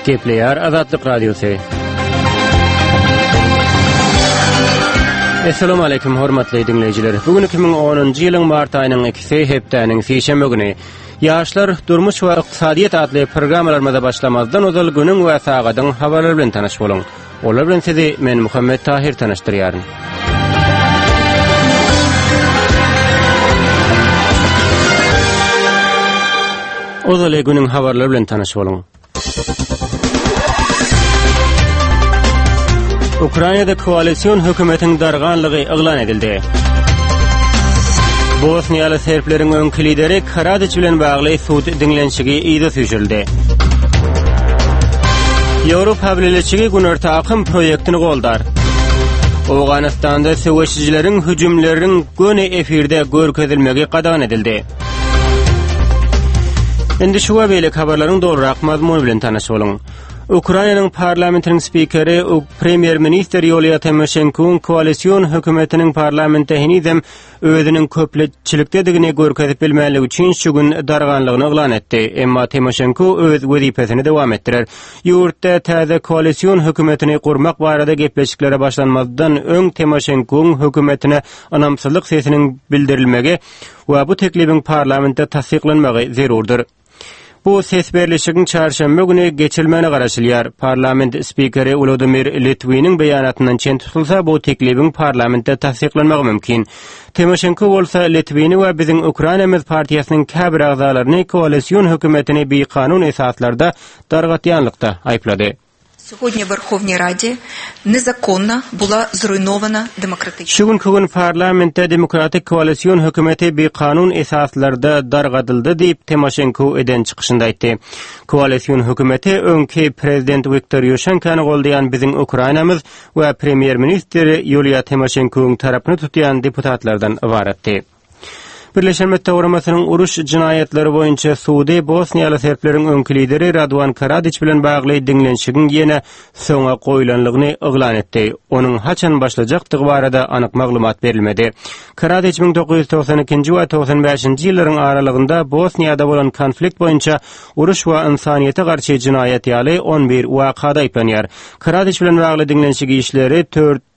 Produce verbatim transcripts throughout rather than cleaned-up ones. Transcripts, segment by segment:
Kepler Azatlyk Radiosu. Assalamu alaykum hormatly dinleyijiler. Bugün iki bin onuncu ýylyň mart aýynyň ikisi hepdeniň seşembe güni. Ýaşlar durmuş we iqtisadiýet adly programmalarymyza başlamazdan özel günüň we sagatyň habarlary bilen tanaş boluň. Olar bilen sizi men Muhammed Tahir tanıştyrýaryn. Özel günüň habarlary bilen tanaş boluň. Ukraynada koalisyon hökümetiniň darganlygy eglan edildi. Bosniýaly serpleriň öňki lideri Karadiç bilen bagly sud diňlenşigi ýyda süýjüldi. Ýewropa Birleşigi günorta akym proýektini goldar. Awganystanda söwüşçileriň hüjümleriniň göni efirde görkezilmegi qadağan edildi. Endi şu we beýle habarlaryň dogrurak mazmuny bilen tanaş boluň. Ukraynanyň parlamentiniň spikeri we premier minister Yulia Tymoshenko koalisyon hökümetiniň parlamentde henizem özüniň köpçilikdedigini görkezip bilmänligi üçin şu gün darganlygyny eglan etdi. Emma Tymoshenko öz wezipesini dowam etdirer. Ýurtda täze koalisyon hökümetini gurmak barada gepleşiklere başlanmazdan öň Tymoshenko hökümetine anamsızlyk sesiniň bildirilmegi we bu teklibiň parlamentde tasdiklanmagy zerurdur. Bu ses berleşigiň çarşamba güni geçilmeni garaşylýar. Parlament spikeri Volodymyr Litwinin beýanatyndan çen tutulsa bu teklibiň parlamentde tasdiklanmagy mümkin. Tymoshenko bolsa Litwini we biziň Ukrainamyz partiýasynyň käbir agzalaryny koalisyon hökümetini bir kanun esaslarda dargatýanlykda aýplady. Сьогодні в Верховній Раді незаконно була зруйнована демократична. Şugun kugun parlamentde demokratik koalisyon hökümeti bir kanun esaslarda dargadyldy diýip Tymoshenko eden çykyşynda aýtdy. Koalisyon hökümeti öňki prezident Viktor Ýušenko'ny goldayan biziň Ukrainamyz we premier minister Yulia Tymoshenko'ň tarapyny tutýan deputatlardan ibaratdy. Birleşen Milletler Guramasynyň uruş jinayetleri boýunça sudy Bosniýaly serpleriň öňki lideri Radovan Karadiç bilen bagly diňlenşigiň ýene soňa goýulanlygyny eglan etdi. Onuň haçan başlajakdygy barada anyk maglumat berilmedi. Karadiç bin dokuz yüz toksan ikinji we toksan beşinji ýyllaryň aralygynda Bosniýada bolan konflikt boýunça uruş we insaniýete garşy jinayet ýaly on bir wakada aýplanýar. Karadiç bilen bagly diňlenşigi işleri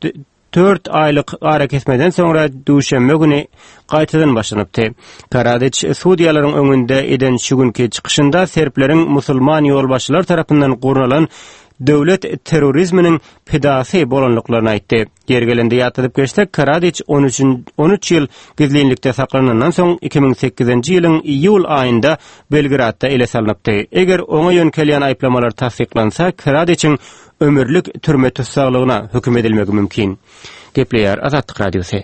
dört aylyk ara kesmeden sonra duşembe güni gaýtadan başlanypdy. Karadiç Suudiýalaryň öňünde eden şu günki çykyşynda serpleriň musulman ýolbaşçylar tarapyndan gurulan döwlet terrorizminiň pedasy bolanlyklaryny aýtdy. Gergelende ýatyp geçsek Karadiç on üç ýyl gizlilikde saklanandan soň iki bin sekizinji ýylyň iýul aýynda Belgradda ele salynapdy. Eger oňa ýönkelýän aýplamalar tasdiklansa Karadiçiň ömürlük türme tutsaklygyna höküm edilmegi mümkin. Kepler Azatlyk Radiosu.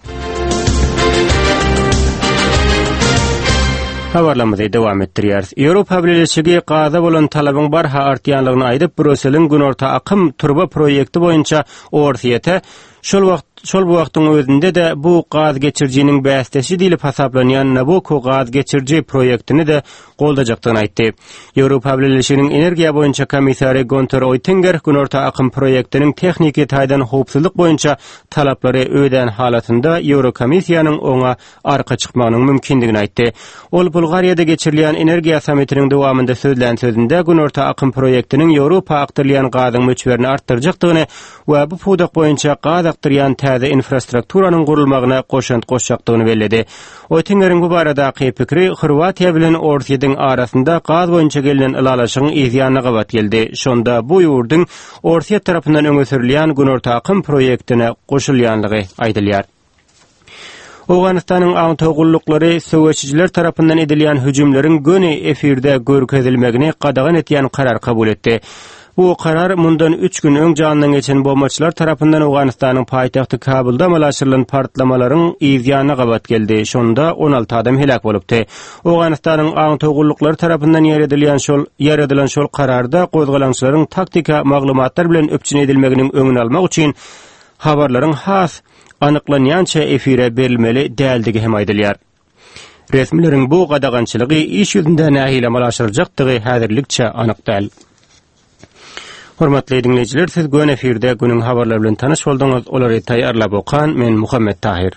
Habarlarymyzy dowam etdirýäris. Ýewropa Birleşigi gaza bolan talabyň barha artýanlygyny aýdyp Brüsseliň günorta akym turba proýekti boýunça orsiýete şol wagt şol wagtyň özünde de bu gaz geçirjiniň bästesi diýilip hasaplanýan Nabucco gaz geçirji proýektini de goldajakdygyny aýtdy. Ýewropa Birleşiginiň energiýa boýunça komissary Günther Oettinger günorta akym proýektiniň techniki taýdan howpsuzlyk boýunça talaplary öýden halatynda Ýewrokomissiýanyň oňa arka çykmagynyň mümkindigini aýtdy. Ol Bulgariýada geçirilýän energiýa samitiniň dowamında sözlän sözünde günorta akym proýektiniň Ýewropa akdyrlayan gazyň möçberini artdyrjakdygyny we bu pudak boýunça gaz akdyrlayan täze infrastrukturanyň gurulmagyna goşant goşjakdygyny bellädi. Oettinger'iň bu baradaky pikri Horwatiýa bilen Orsiýadyň arasynda gaz boýunça gelen ilalaşygyň ýa-da gabat geldi. Şonda bu ýurduň Orsiýa tarapyndan öňe sürilýän günorta akym proýektine goşulýanlygy aýdylýar. Awganystanyň aň togullukları söwüşçiler tarapyndan edilýän hüjümleriň göni efirde görkezilmegini qadağan etýän karar kabul etdi. Bu karar mundan üç gün öň janynyň geçen bombaçylar tarapyndan Awganystanyň paýtagty Kabulda malaşyrylan partlamalaryň ýa-da gabat geldi. Şonda on alty adam helak bolupdy. Awganystanyň aň togullukları tarapyndan ýeredilen şol ýeredilen şol kararda gozgalançylaryň taktika maglumatlar bilen öpçün edilmeginiň öňüni almak üçin habarlaryň has anyklanýança efire berilmeli däldigi hem aýdylýar. Resmileriň bu gadagançylygy iş ýüzünde nähile malaşyrjakdygy häzirlikçe anyk däl. Hormatly dinleyijiler, siz gün efirde günüň habarlary bilen tanyş boldyňyz. Olary taýýarlap okan men Muhammed Tahir.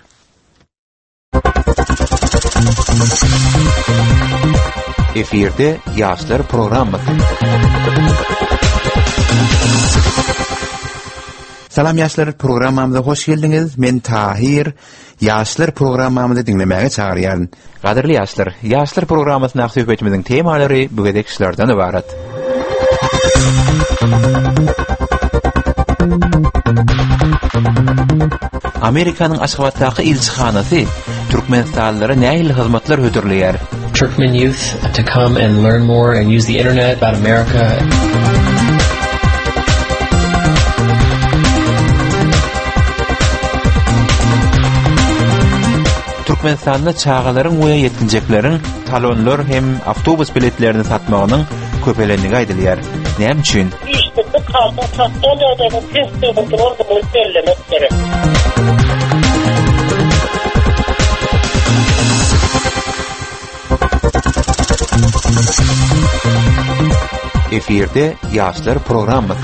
Efirde Ýaşlar programmy. Salam yaşlar, programamıza hoş geldiniz. Men Tahir. Yaşlar programamızı dinlemeye çağırıyorum. Qadirli yaşlar, yaşlar programmasının söhbetimizin temaları bu gedek işlerden ibaret. Amerikanın Aşgabatdagi elçixanasy Türkmenistanlylara nähili hyzmatlar hödürleýär? Turkmen youth to come and learn more and use the internet about America. Türkmenistanda çağalaryň we ýetinjeklerin talonlar hem awtobus biletlerini satmagynyň köpelenligi aýdylýar. Näme üçin? İşte bu kaldı tatlılardan testi kontrolü belirlemek gerek. Efirde Yaşlar programması.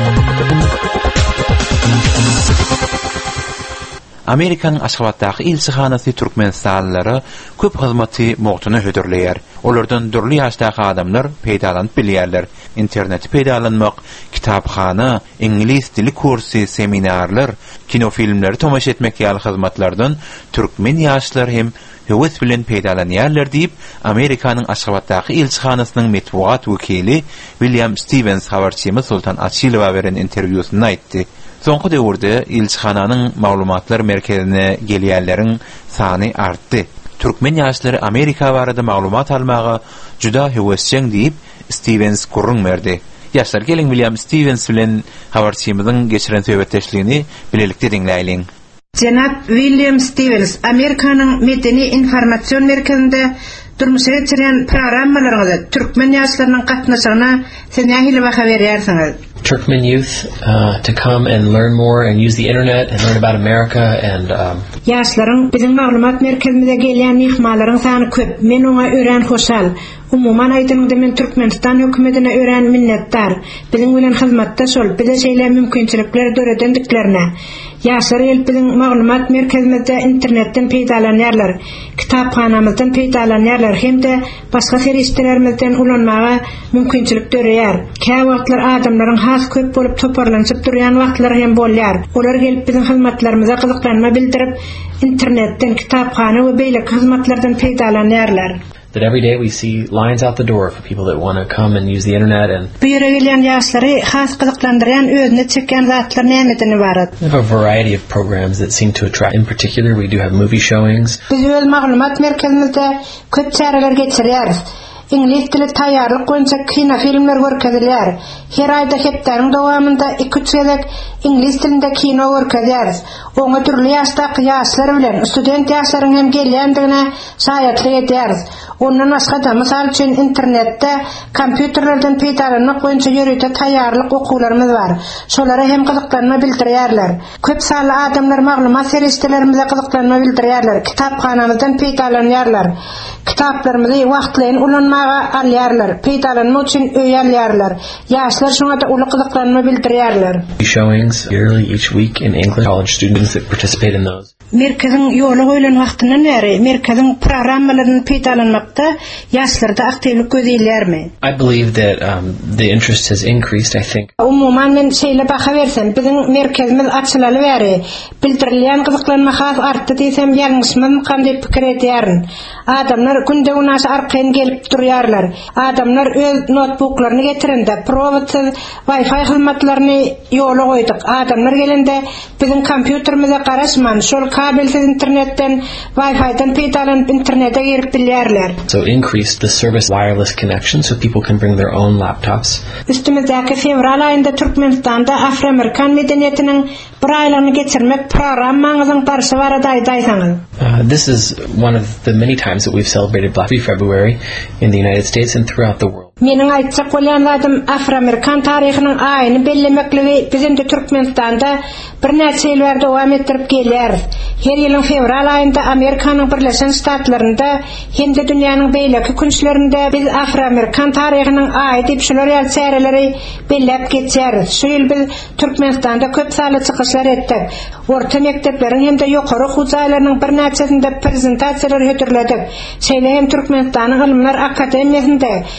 Amerikanın Aşgabatdagi elçixanasy Türkmenistanlylara köp hyzmaty mogtuny hödürleýär. Olardan dürli ýaşdagy adamlar peýdalanyp bilýärler. İnterneti peýdalanmak, kitapxana, ingliz dili kursy, seminarlar, kinofilmleri tomaş etmek ýaly hyzmatlardan türkmen ýaşlar hem höwes bilen peýdalanýarlar diýip Amerikanyň Aşgabatdagi elçixanasynyň metbuat wekili William Stevens habarçymy Sultan Açylowa beren interwýusynda aýtdy. Soňky döwürde elçixananyň maglumatlar merkezine gelýärleriň sany artdy. Türkmen ýaşlary Amerika barada maglumat almagy juda höwesçiň diýip Stevens gurrun berdi. Ýaşlar gelin William Stevens bilen habarçymyzyň geçiren söhbetdeşligini bilelikde dinläýin. Janap William Stevens, Amerikanyň Medeni Informasiýon Merkezinde durmuşa geçiren programmalaryňyzda türkmen ýaşlarynyň gatnaşygyna siz nähili baha berýärsiňiz? Turkmen youth uh, to come and learn more and use the internet and learn about America and um ýaşlaryň biziň maglumat merkezimize gelýän mehmanlaryň sany köp. Men oňa ören hoşal. Umuman aýdymda men Türkmenistan hökümetine ören minnetdar. Biziň bilen hyzmatda şol bize şeýle mümkinçilikler döredendiklerine. Ýaşlar el biziň maglumat merkezimizde internetden peýdalanýarlar, kitapxanamyzdan peýdalanýarlar hemde başga serişdelerimizden ulanmaga mümkinçilik döreýär. Kä wagtlar adamlaryň has köp bolup toparlanyp durýan wagtlar hem bolýar. Olar gelip biziň hyzmatlarymyza gyzyklanma bildirip internetden, kitapxana we beýle hyzmatlardan peýdalanýarlar. That every day we see lines out the door for people that want to come and use the internet and bu ýere gelýän ýaşlary has gyzyklandyran özüne çeken zatlar nämetini barat. We have a variety of programs that seem to attract. In particular, we do have movie showings. Biz öz maglumat merkezimizde köp çäreler geçirýäris. İngiliz dili taýýarlyk boýunça kino filmler görkezilýär. Her aýda hepdäniň dowamında iki üç gezek İngiliz dilinde kino görkezýäris. Oňa türli ýaşdaky ýaşlar bilen student ýaşlaryň hem gelýändigine şaýatlyk edýäris. Ondan başga da mysal üçin internetde kompýuterlerden peýdalanmak boýunça ýörüde taýýarlyk okuwlarymyz bar. Şolara hem gyzyklanma bildirýärler. Köp sanly adamlar maglumat serişdelerimize gyzyklanma bildirýärler. Kitapxanamyzdan peýdalanýarlar. Kitaplarymyzy wagtlaryň ulanmaga alýarlar. Peýdalanmak üçin öýälýärler. Ýaşlar şoňa da uly gyzyklanma bildirýärler. Showings yearly each week in English, college students that participate in those. Merkeziň ýoly goýulan wagtyna näre merkeziň programmalaryny peýdalanmakda ýaşlarda aktivlik gözelýärmi? I believe that um, the interest has increased, I think. Umuman men şeýle baha bersem, biziň merkezimiz açylaly bäri bildirilýän gyzyklanma has artdy diýsem ýalňyşmyň kanday pikir edýärin. Adamlar günde unaşy arkaýyn gelip durýarlar. Adamlar öz notebooklaryny getirende prowaty Wi-Fi hyzmatlaryny ýola goýdyk. Adamlar gelende biziň kompýuterimize garaşman, şol kabelsiz internetden Wi-Fi'den peýdalanyp internete girip bilýärler. So increased the service wireless connection so people can bring their own laptops. Üstümizdäki fevral aýynda Türkmenistanda Afro-Amerikan medeniýetiniň bir aýlagyny geçirmek programmaňyzyň barşy barada aýdaýsaňyz. Uh, this is one of the many times that we've celebrated Black February in the United States and throughout the world. Meniň aýtjak bolýan zatym Afro-Amerikan taryhynyň aýyny bellemekligi bizim de Türkmenistanda bir näçe ýyllar dowam etdirip gelýär. Her ýylyň fevral aýynda Amerikanyň Birleşen Ştatlarynda hem de dünýäniň beýleki günçlerinde biz Afro-Amerikan taryhynyň aýy diýip şolar ýaly çäreleri bellep geçýär. Şu ýyl biz Türkmenistanda köp sany çykyşlar etdik. Orta mektepleriň hem de ýokary okuw jaýlarynyň bir näçesinde prezentasiýalar hötürledik. Şeýle hem Türkmenistanyň Ilmlar Akademiýasynda hem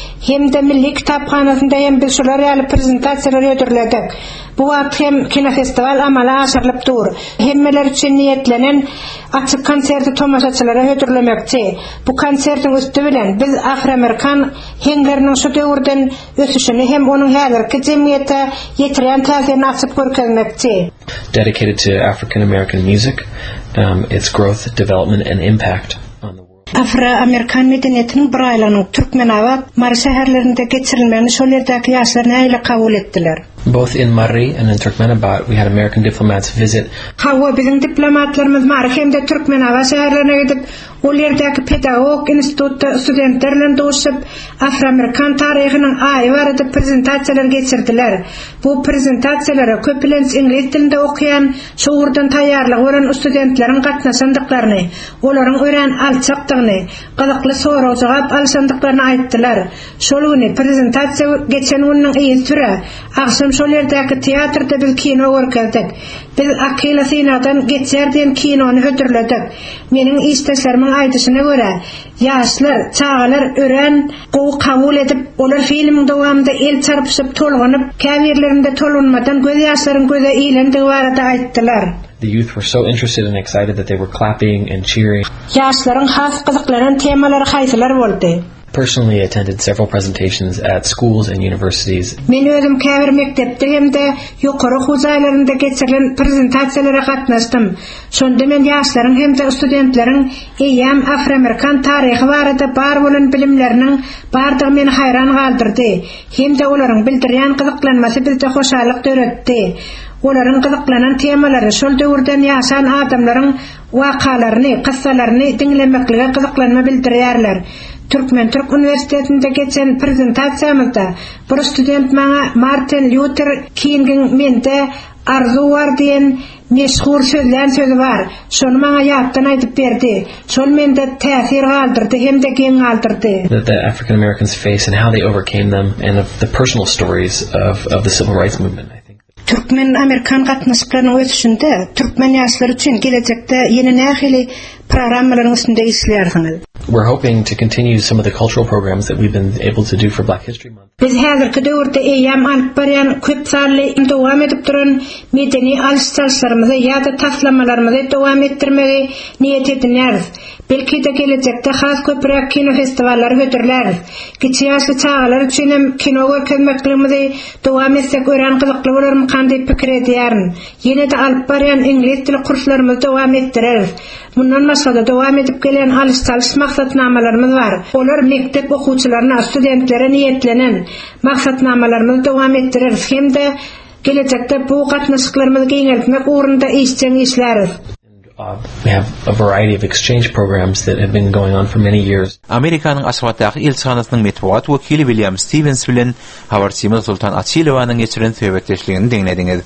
hem de Milli Kitapxanasynda hem biz şolar ýaly prezentasiýalar öýdürledik. Bu wagt hem kinofestival amala aşyrylyp dur. Hemmeler üçin niýetlenen açyk konserti tomaşaçylara öýdürlemekçi. Bu konsertin üstü bilen biz Afro-Amerikan hengleriniň şu döwürden ösüşini hem onuň häzirki jemgyýete ýetiren täsirini açyp görkezmekçi. Dedicated to African American music, um, its growth, development, and impact on the world. Afro-Amerikan medeniyetiniň bir aýlanyň Türkmenawat, Mary şäherlerinde geçirilmeni şol ýerdäki ýaşlar näyle kabul etdiler? Both in Marri and in Turkmenabat, we had American diplomats visit. Hawa bizim diplomatlarymız Marri hem de Türkmenawat şäherlerine gidip ol ýerdäki pedagog institutda studentlerle doşup Afro-Amerikan taryhynyň aýy barada prezentasiýalar geçirdiler. Bu prezentasiýalara köpülenç ingliz dilinde okuyan, şuurdan taýýarlyk gören studentleriň gatnaşandyklaryny, olaryň ören alçakdygyny, gyzykly soraw jogap alşandyklaryny aýtdylar. Şol güni prezentasiýa geçen güniň iň türe akşam şol ýerdäki teatrda biz kino görkezdik. Biz Akila Sinadan geçerdiň kinony hödürledik. Meniň isteşlerimiň aýdyşyna görä, ýaşlar, çağalar ören, gowy kabul edip, olar filmiň dowamında el çarpyşyp tolganyp, käbirlerinde tolunmadan göz ýaşlaryň göze iýlendigi barada aýtdylar. The youth were so interested and excited that they were clapping and cheering. Ýaşlaryň has gyzyklanan temalary haýsylar boldy? Personally, I attended several presentations at schools and universities. Men özüm käbir mektepde hem de ýokary huzaýlarynda geçirilen prezentasiýalara gatnaşdym. Şonda men ýaşlaryň hem de studentleriň eýam Afro-Amerikan taryhy barada bar bolan bilimleriniň bardygy meni haýran galdyrdy. Hem de olaryň bildirýän gyzyklanmasy bizde hoşallyk döretdi. Olaryň gyzyklanan temalary şol döwürden ýaşan adamlaryň wakalaryny, kıssalaryny dinlemeklige gyzyklanma bildirýärler. Türkmen Türk Üniversitetinde geçen prezentasiýamyzda bir student maňa Martin Luther King'iň mende arzu var diýen meşhur sözlän sözü bar. Şonu maňa ýatdan aýdyp berdi. Şol mende täsir galdyrdy hem de geň galdyrdy. That the African Americans face and how they overcame them, and of the personal stories of of the civil rights movement. I think Türkmen Amerikan gatnaşyklarynyň ösüşinde Türkmen ýaşlary üçin gelecekde ýene nähili programmalaryň üstünde işlersiňiz. We're hoping to continue some of the cultural programs that we've been able to do for Black History Month. Biz häzirki döwürde eýam alyp barýan köp sanly dowam edip duran medeni alışçalarymyzy ýa-da taslamalarymyzy dowam etdirmegi niýet edinýäris. Belki de gelecekde has köprek kino festivallary hödürläris. Kiçik ýaşly çağalar üçin hem kino görkezmekligimizi dowam etsek ören gyzykly bolarmy kanday pikir edýärin. Ýene de alyp barýan ingliz dili kurslarymyzy dowam etdireriz. Bundan başga da dowam edip gelen alışçalys maksatnamalarymyz bar. Olar mektep okuwçylaryna, studentlere niýetlenen maksatnamalarymyzy dowam etdireriz. Hem de gelecekde bu gatnaşyklarymyzy geňeltmek ugrunda işçiň işläriz. Uh, we have a variety of exchange programs that have been going on for many years. Amerikanyň Aşgabatdaky elçixanasynyň metbuat wekili William Stevens bilen Howard Simon Sultan Atsilowanyň geçiren söhbetleşligini dinlediňiz.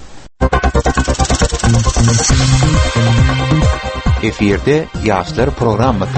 Eferde ýaşlar programmasy.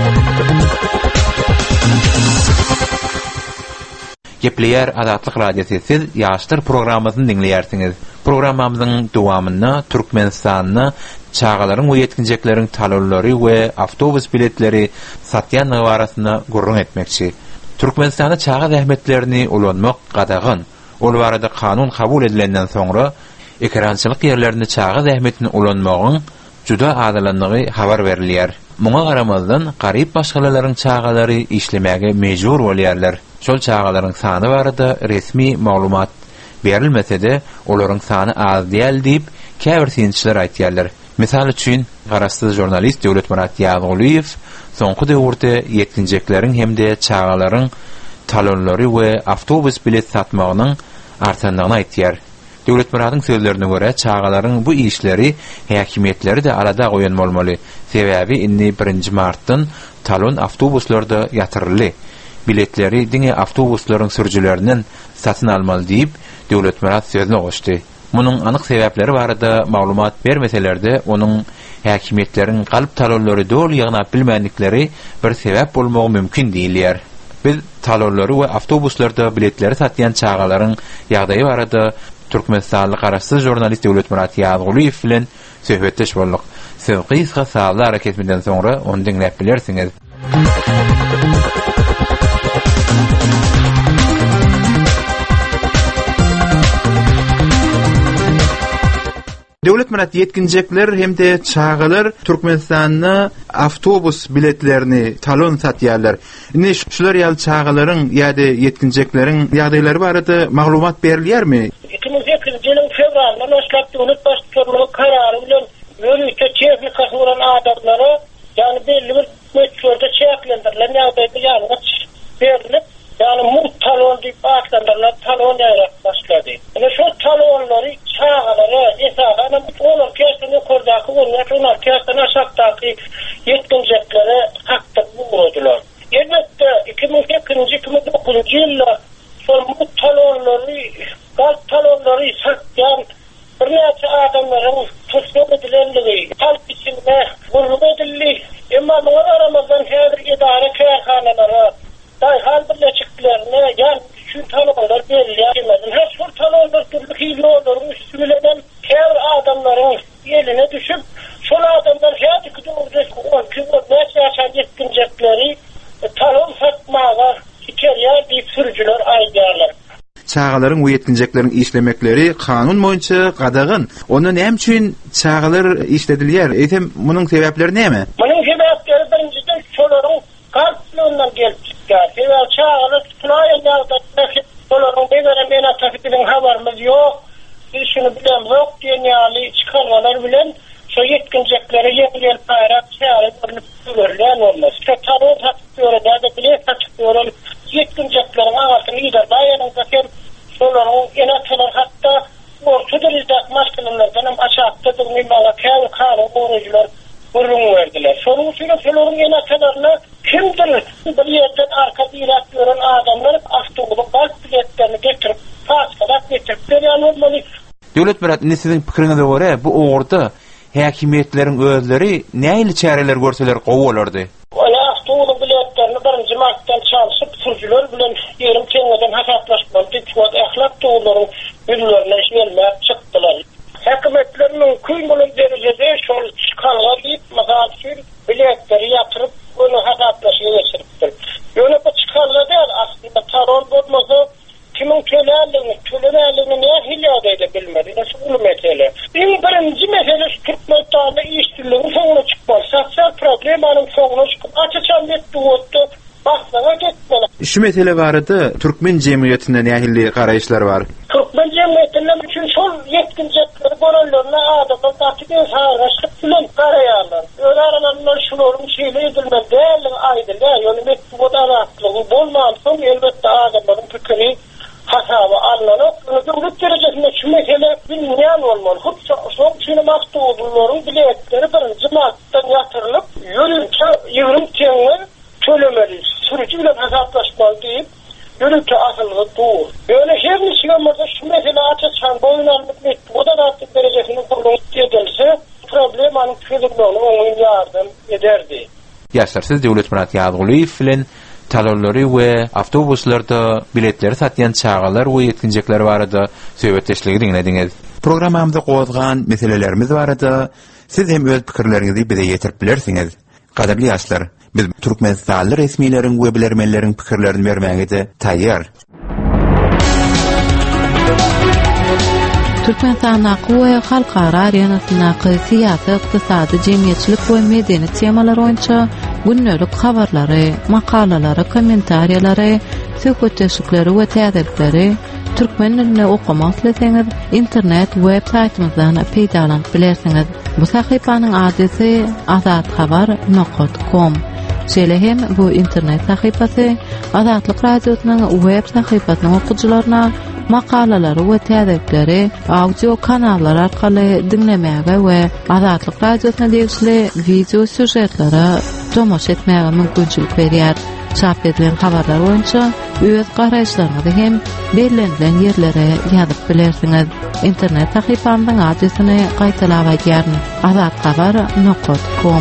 Gepleýär Azatlyk radiosyny siz ýaşlar programmasyny dinleýärsiňiz. Programmamyzyň dowamyna Türkmenistanyny çağalaryň we ýetkinjekleriň talonlary we awtobus biletleri satýan barasyna gurrun etmekçi. Türkmenistanda çağa zähmetlerini ulanmak gadagyn. Ol barada kanun kabul edilenden soňra ekrançylyk ýerlerini çağa zähmetini ulanmagyň juda adalanlygy habar berilýär. Muňa garamazdan garyp başgalaryň çağalary işlemege mejbur bolýarlar. Şol çağalaryň sany barada resmi maglumat berilmese-de olaryň sany az diýil diýip käbir synçylar aýtýarlar. Misal üçin, garasty jurnalist Döwlet Murat Ýaguliýew soňky döwürde ýetkinjekleriň hemde çağalaryň talonlary we awtobus bilet satmagynyň artandygyny aýtýar. Döwlet Muratyň sözlerine görä, çağalaryň bu işleri häkimetleri de arada goýan bolmaly. Sebäbi inni birinji martdan talon awtobuslarda ýatyrly. Biletleri diňe awtobuslaryň sürjülerinden satyn almaly diýip Döwlet Murat sözüne goşdy. Munyň anyk sebäpleri barada maglumat bermeselerde, onuň häkimetleriň galyp talonlary dol ýagnap bilmänlikleri bir sebäp bolmagy mümkin diýilýär. Biz talonlary we awtobuslarda biletleri satýan çağalaryň ýagdaýy barada Türkmenistanly garasty jurnalist Döwlet Murat Ýaguliýew bilen söhbetleş boldyk. Sevgi isga sağly hareketinden soňra onu dinläp bilersiňiz. Döwlet menat yetkinjekler hem de çağalar Türkmenistan'a avtobus biletlerini talon satýarlar. Ne şular ýaly çağalaryň ýa-da yetkinjeklerin ýagdaýlary barada maglumat berilýärmi? iki bin sekizinji ýylyň fevralynda başlap döwlet başçylygynyň karary bilen ýörükde tehnikasy bolan adamlara, ýani belli bir möçlerde çäklendirilen ýagdaýda ýalňyz berilip, ýani mut talon diýip atlandylar, talon ýarak başlady. Ene şu talonlary çağalara esasen olar kesini kordaky bolýar, olar kesini aşakdaky yetkinjeklere hakdyk bolýarlar. Elbetde iki bin sekizinji iki bin dokuzunji ýylda şol mut talonlary, gaz talonlary satýan bir näçe adamlaryň tutsak edilenligi, halk içinde gurulma edildi. Emma bu aramazdan häzir idare kärhanalary daýhan birleşiklerine ýa şu talonlar berilýär. Her şu talonlar türlü hilolaryň üstünleden her adamlaryň eline düşüp, şol adamlar häzir gidip on gün näçe ýaşan yetkinjekleri talon satmaga çekerýär diýip sürüjüler aýdýarlar. Çağalaryň we yetkinjeklerin işlemekleri kanun boýunça gadagyn. Onu näme üçin çağalar işledilýär? Eýtem munyň sebäpleri näme? Munyň sebäpleri birinciden şolaryň garplygynyň gelip çykýar. Sebäbi çağalar tutulaýan ýagdaýda şolaryň begere mena takydyň habarymyz ýok. Biz şunu bilen yok diýenýäli çykarmalar bilen şu yetkinjekleri ýeňil paýrak çağaryp görülýän bolmaz. Şu talon satýar da bilet satýar. Yetkinjeklerin ağasını ýa-da daýanyňda hem şolaryň enatylar hatda ortadan izdak maskinalardan hem aşakda durmaýan bala käwir kary oruçlar gurrun berdiler. Şonuň üçin şolaryň enatlaryna kimdir bir ýerden arka diýip gören adamlar avtobus gaz biletlerini getirip paskala getirip berýän bolmaly. Döwlet berat indi siziň pikiriňize görä bu ogurda häkimetleriň özleri näýli çäreler görseler gowalardy? Ola avtobus biletlerini birinji martdan çalyşyp sürüjüler bilen ýerim keňeden hasaplaşmaly, diýip ählak dowlaryň ýüzlerine şeýle çykdylar. Häkimetleriň köý bolan derejede şol çykalga diýip masalan üçin biletleri ýatyryp onu hasaplaşyp geçiripdir. Ýöne bu çykalga däl aslynda talon bolmasa kimin töleýärligini, töleýärligini näme hilýärdi bilmedi. Näçe bu mesele. Iň birinji mesele Türkmenistan'da işçiliğin soňuna çykmaly. Sosial problemanyň soňuna çykyp açyçan etdi boldy. Başlaga getmeli. Şu mesele barada Türkmen jemgyýetinde nähili garaýşlar bar? Türkmen jemgyýetinde üçin şol yetkinjekleri boranlaryna adamlar takydy sagaşyp bilen garaýarlar. Öňe aralaryndan şolaryň şeýle edilmeli däl aýdylýar. Ýöne bu daratlygy bolmansyn elbetde adamlaryň pikiri hasaba alınıp, döwlet derejesinde şu mesele bilmeýän bolmaly. Hutsa şol üçin maktublaryň biletleri birinji martdan ýatyrylyp, ýörünçe ýygrym teňe tölemeli. Sürücü bilen hasaplaşmaly diýip, ýörünçe asyllygy dur. Ýöne her nişiňe şu mesele açyçan boýunlanıp etdi. O da daratlyk derejesinde gurulma edilse, problemanyň çözülmegine oňun ýardym ederdi. Ýaşlar siz Döwlet Murat Ýazguliýew bilen talonlary we avtobuslarda biletleri satýan çağalar we yetkinjekler barada söhbetleşligi diňlediňiz. Programmamyzda gozgan meselelerimiz barada siz hem öz pikirleriňizi bize ýetirip bilersiňiz. Gadably ýaşlar, biz Türkmenistanly resmiýetleriň we bilermenleriň pikirlerini bermäge taýýar. Türkmenistan we halkara arenasynaky syýasy, ykdysady, jemgyýetçilik we medeniýet temalar boýunça günnelik habarlary, makalalary, kommentariýalary, söhbetleşikleri we täzelikleri türkmen dilinde okumak isteseňiz internet web saytymyzdan peýdalanyp bilersiňiz. Bu sahypanyň adresi azatxabar nokta com. Şeýle hem bu internet sahypasy Azatlyk radiosynyň web sahypasynyň okuwçylaryna makalalary we täzelikleri audio kanallar arkaly dinlemäge we Azatlyk radiosyna degişli video süjetlere tomoş etmäge mümkinçilik berýär. Çap edilen habarlar boýunça öz garaýşlaryňyzy hem belirlenen ýerlere ýazyp bilersiňiz. Internet sahypamyň adresini gaýtalap aýdýaryn. azatxabar nokta com.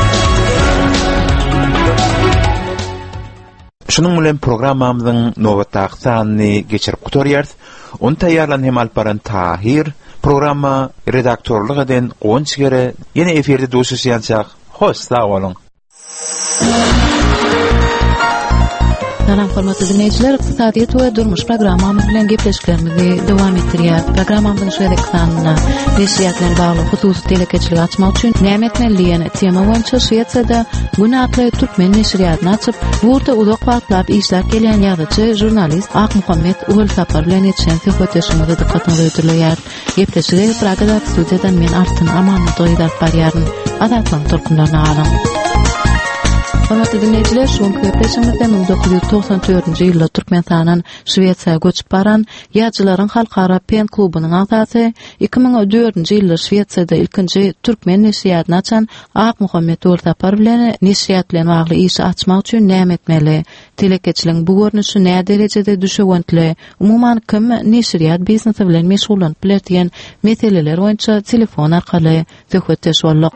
Şunun bilen programmamyzyň nowatdaky sanyny geçirip gutarýarys. Onu taýýarlan hem alparan Tahir, programma redaktorluk eden Gonçgere ýene eferde duşuşýançak. Hoş, sag bolun. Salam hormatly dinleyijiler, iqtisadiyet we durmuş programmamyz bilen gepleşiklerimizi dowam etdirýär. Programmamyzyň şu ekranynda neşriyat bilen bagly hususy telekeçilik açmak üçin nämetmenliýen tema boýunça Şwetsiyada gün atly türkmen neşriýatyny açyp, burda uzak wagtlap işläp gelýän ýazgyçy, jurnalist Akmuhammed Ulsapar bilen etişen söhbetleşigimize dikkatinizi öýdürýär. Gepleşigi Pragada studiýadan men Artyn Amanatowy barýaryn. Adatlaryň turkumlaryna alyn. Hormatly dinleyijiler, şoňky gepleşigimizde bin dokuz yüz toksan dördünji ýylda Türkmenistandan Şwetsiýaga göçüp baran ýazgylaryň halkara pen klubynyň agzasy, iki ming dördünji ýylda Şwetsiýada ilkinji türkmen neşriýatyny açan Akmuhammed Ulsapar bilen neşriýat bilen bagly işi açmak üçin näme etmeli? Telekeçiligiň bu görnüşi näme derejede düşewentli? Umumyň kim neşriýat biznesi bilen meşgullanyp bilen meseleler boýunça telefon arkaly söhbetleşip bolýar.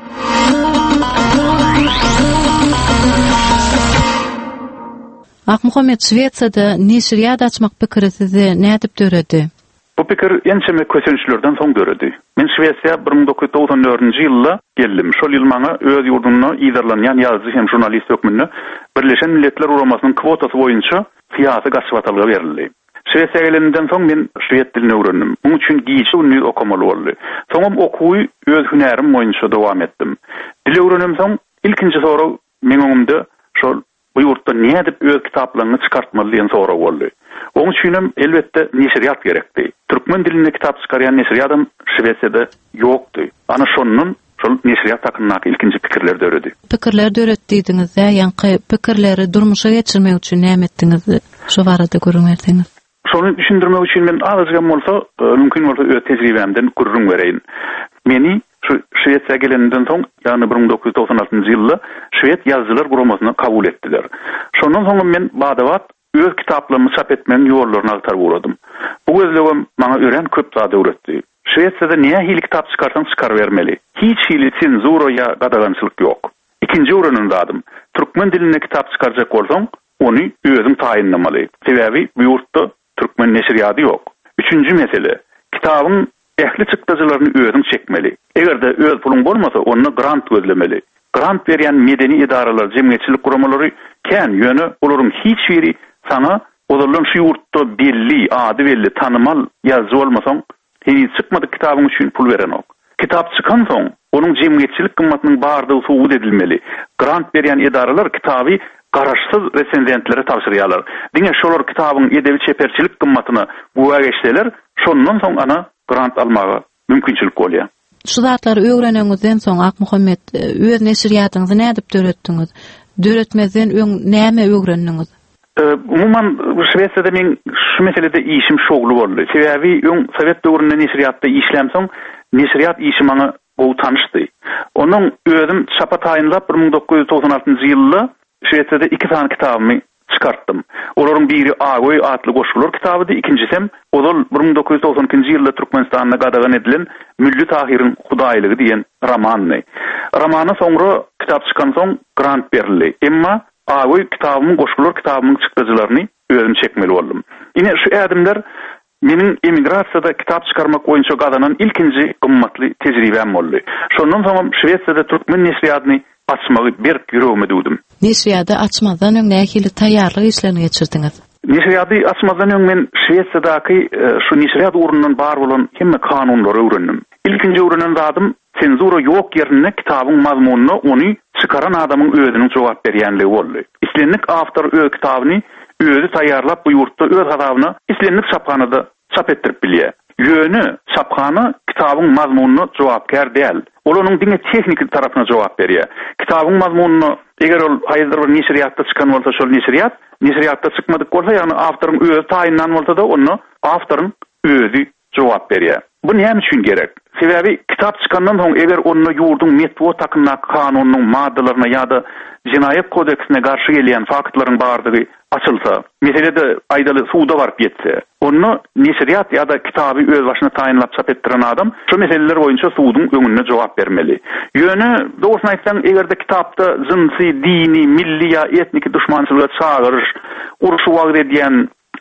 Akmuhammed, Şwetsiýada neşriýat açmak pikiri sizi nädip döredi? Bu pikir ençeme kösençlerden soň döredi. Men Şwetsiýa bir ming dokuz yüz toksan dördünji ýylda geldim. Şol ýyl maňa öz ýurduny ýyzarlanýan ýazgy hem jurnalist hökmünde Birleşen Milletler Uramasynyň kwotasy boýunça syýasy gaçwatalga berildi. Şwetsiýaga gelenden soň men şwed dilini öwrendim. Muň üçin giýişi ünlü okumaly boldy. Soňam okuwy öz hünerim boýunça dowam etdim. Dil öwrenem soň ilkinji soraw meň öňümde şol bu ýurtda nädip öz kitaplaryny çykartmaly diýen soraw boldy. Oň üçin elbetde neşriýat gerekdi. Türkmen dilinde kitap çykarýan neşriýatym Şwetsiýada ýokdy. Ana şonun şol neşriýat hakkynda ilkinji pikirler döredi. Pikirler döretdiňizde, ýa-ni pikirleri durmuşa geçirmek üçin näme etdiňiz? Şo barada görüňersiňiz. Şonu düşündirmek üçin men azgam bolsa, mümkin bolsa öz tejribemden gurrun bereýin. Meni şu Şwetsiýaga gelenden soň, ýani bir ming dokuz yüz toksan altynjy ýylda Şwed ýazgylar guramasyna kabul etdiler. Şondan soň men badawat öz kitaplarymı çap etmenin ýollaryny agtarıp uradym. Bu gözlegem maňa ören köp zada öwretdi. Şwetsiýada näme hili kitap çykarsaň çykar bermeli. Hiç hili senzura ýa gadagançylyk ýok. İkinji öwrenim dadym. Türkmen dilinde kitap çykarjak bolsaň, ony özüň taýinlamaly. Sebäbi bu ýurtda türkmen neşriýaty ýok. Üçünji mesele, kitabyň ehli çykdyjylaryny özüň çekmeli. Egerde öz pulun bolmasa, onu grant gözlemeli. Grant berýän medeni idaralar, jemgyýetçilik guramalary kän ýöne olaryň hiç biri sana olaryň şu ýurtda belli, ady belli, tanymal ýazgy bolmasaň, hiç çykmady kitabyň üçin pul beren ok. Kitap çykan soň, onuň jemgyýetçilik gymmatynyň bardygy subut edilmeli. Grant berýän idaralar kitaby garaşsyz resenzentlere tapşyrýarlar. Diňe şolar kitabyň edebi çeperçilik gymmatyny buwa geçseler, şondan soň ana grant almaga mümkinçilik bolýar. Şu zatlary öwrenýäňizden soň Akmuhammed, öz neşriýatyňyzy nädip döretdiňiz? Döretmezden öň näme öwrendiňiz? Umumyň Şwetsiýada men şu meselede işim şogly boldy. Sebäbi öň Sowet döwründe neşriýatda işlem soň, neşriýat işi maňa gowy tanışdy. Onuň özüm çapa taýynlap bir ming dokuz yüz toksan altynjy ýylda Şwetsiýada iki tane kitabymy çykartdym. Olaryň biri Agoy atly goşgular kitabydy, ikincisi ol bir ming dokuz yüz toksan ikinji ýylda Türkmenistanda gadagan edilen Mülli Tahiryň Hudaýlygy diýen romany. Romana soňra kitap çykan soň grant berildi. Emma Agoy kitabynyň goşgular kitabynyň çykdyjylaryny özüm çekmeli boldum. Ine şu ädimler meniň emigrasiýada kitap çykarmak boýunça gadanan ilkinji gymmatly tejribem boldy. Şondan soň Şwetsiýada türkmen neşriýatyny açmagy bir ýüregime dudum. Neşriýaty açmadan öň nähili taýýarlyk işlerini geçirdiňiz? Neşriýaty açmadan öň men Şwetsiýadaky şu neşriýat urundan bar bolan hemme kanunlary öwrendim. İlkinji öwrenen zadym senzura ýok ýerine kitabyň mazmunyny ony çykaran adamyň özüniň jogap berýänligi boldy. İslenlik awtor öz kitabyny özü taýýarlap bu ýurtda öz hadabyna islenlik çapganyda çap etdirip bilýär. Ýöne çapgany kitabyň mazmunyny jogapkär däl. Ol onuň diňe tehnik tarapyna jogap berýär. Kitabyň mazmunyny eger ol haýyr bir neşriýatda çykan bolsa, şol neşriýat, neşriýatda çykmadyk bolsa, ýani awtoryň özü taýinlan bolsa da onu awtoryň özü jogap berýär. Bu näme üçin gerek? Sebäbi kitap çykandan soň eger onu ýurduň metbuat hakkynda kanunynyň maddalaryna ýa-da Jinayet kodeksine garşy gelýän faktlaryň bardygy açylsa, meselede aýdaly suwda baryp ýetse, onu neşriýat ýa-da kitaby öz başyna taýinlap çap etdiren adam şu meseleler boýunça suwdyň öňünde jogap bermeli. Ýöne dogrusyny aýtsaň, egerde kitapda jinsy, dini, milli ýa etnik düşmançylyga çağırış, uruşu wagt edýän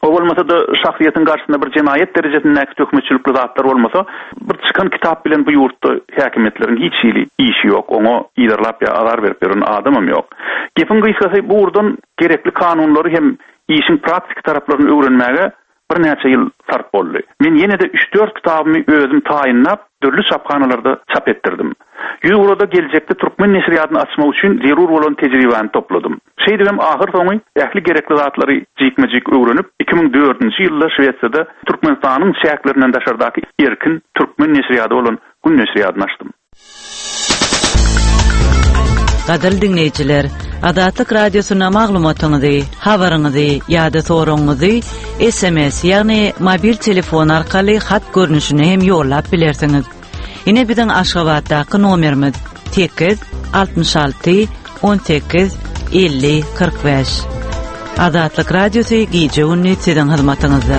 O bolmasa da şahsiyetin karşısında bir cinayet derejesindäki hökümçilikli zatlar bolmasa, bir çıkan kitap bilen bu yurtda häkimetlerin hiç ýyly işi ýok. Oňa ýydarlap ýa azar berip beren adamym ýok. Gepin gysgasy bu urdan gerekli kanunlary hem işin praktik taraplaryny öwrenmäge bir näçe ýyl sarf boldy. Men ýene de üç dört kitabymy özüm taýinlap, dörli çapkanalarda çap ettirdim. Ýüz urada geljekde türkmen neşriýatyny açmak üçin zerur bolan tejribäni topladym. Şeýle hem ahir soňy ähli gerekli zatlary jikmejik öwrenip iki ming dördünji ýylda Şwetsiyada Türkmenistanyň şäherlerinden daşardaky erkin türkmen neşriýaty bolan Gün neşriýatyny açdym. Gadal dinleyijiler, Adatyk radiosyna maglumatyňyzy, habaryňyzy ýa-da soragyňyzy S M S ýagny mobil telefon arkaly hat görnüşine hem ýollap bilersiňiz. Ine biziň Aşgabatdaky nomerimiz sekiz altmış alty on sekiz elli kırk beş. Adatlyk radiosy gije günni siziň hyzmatyňyzda.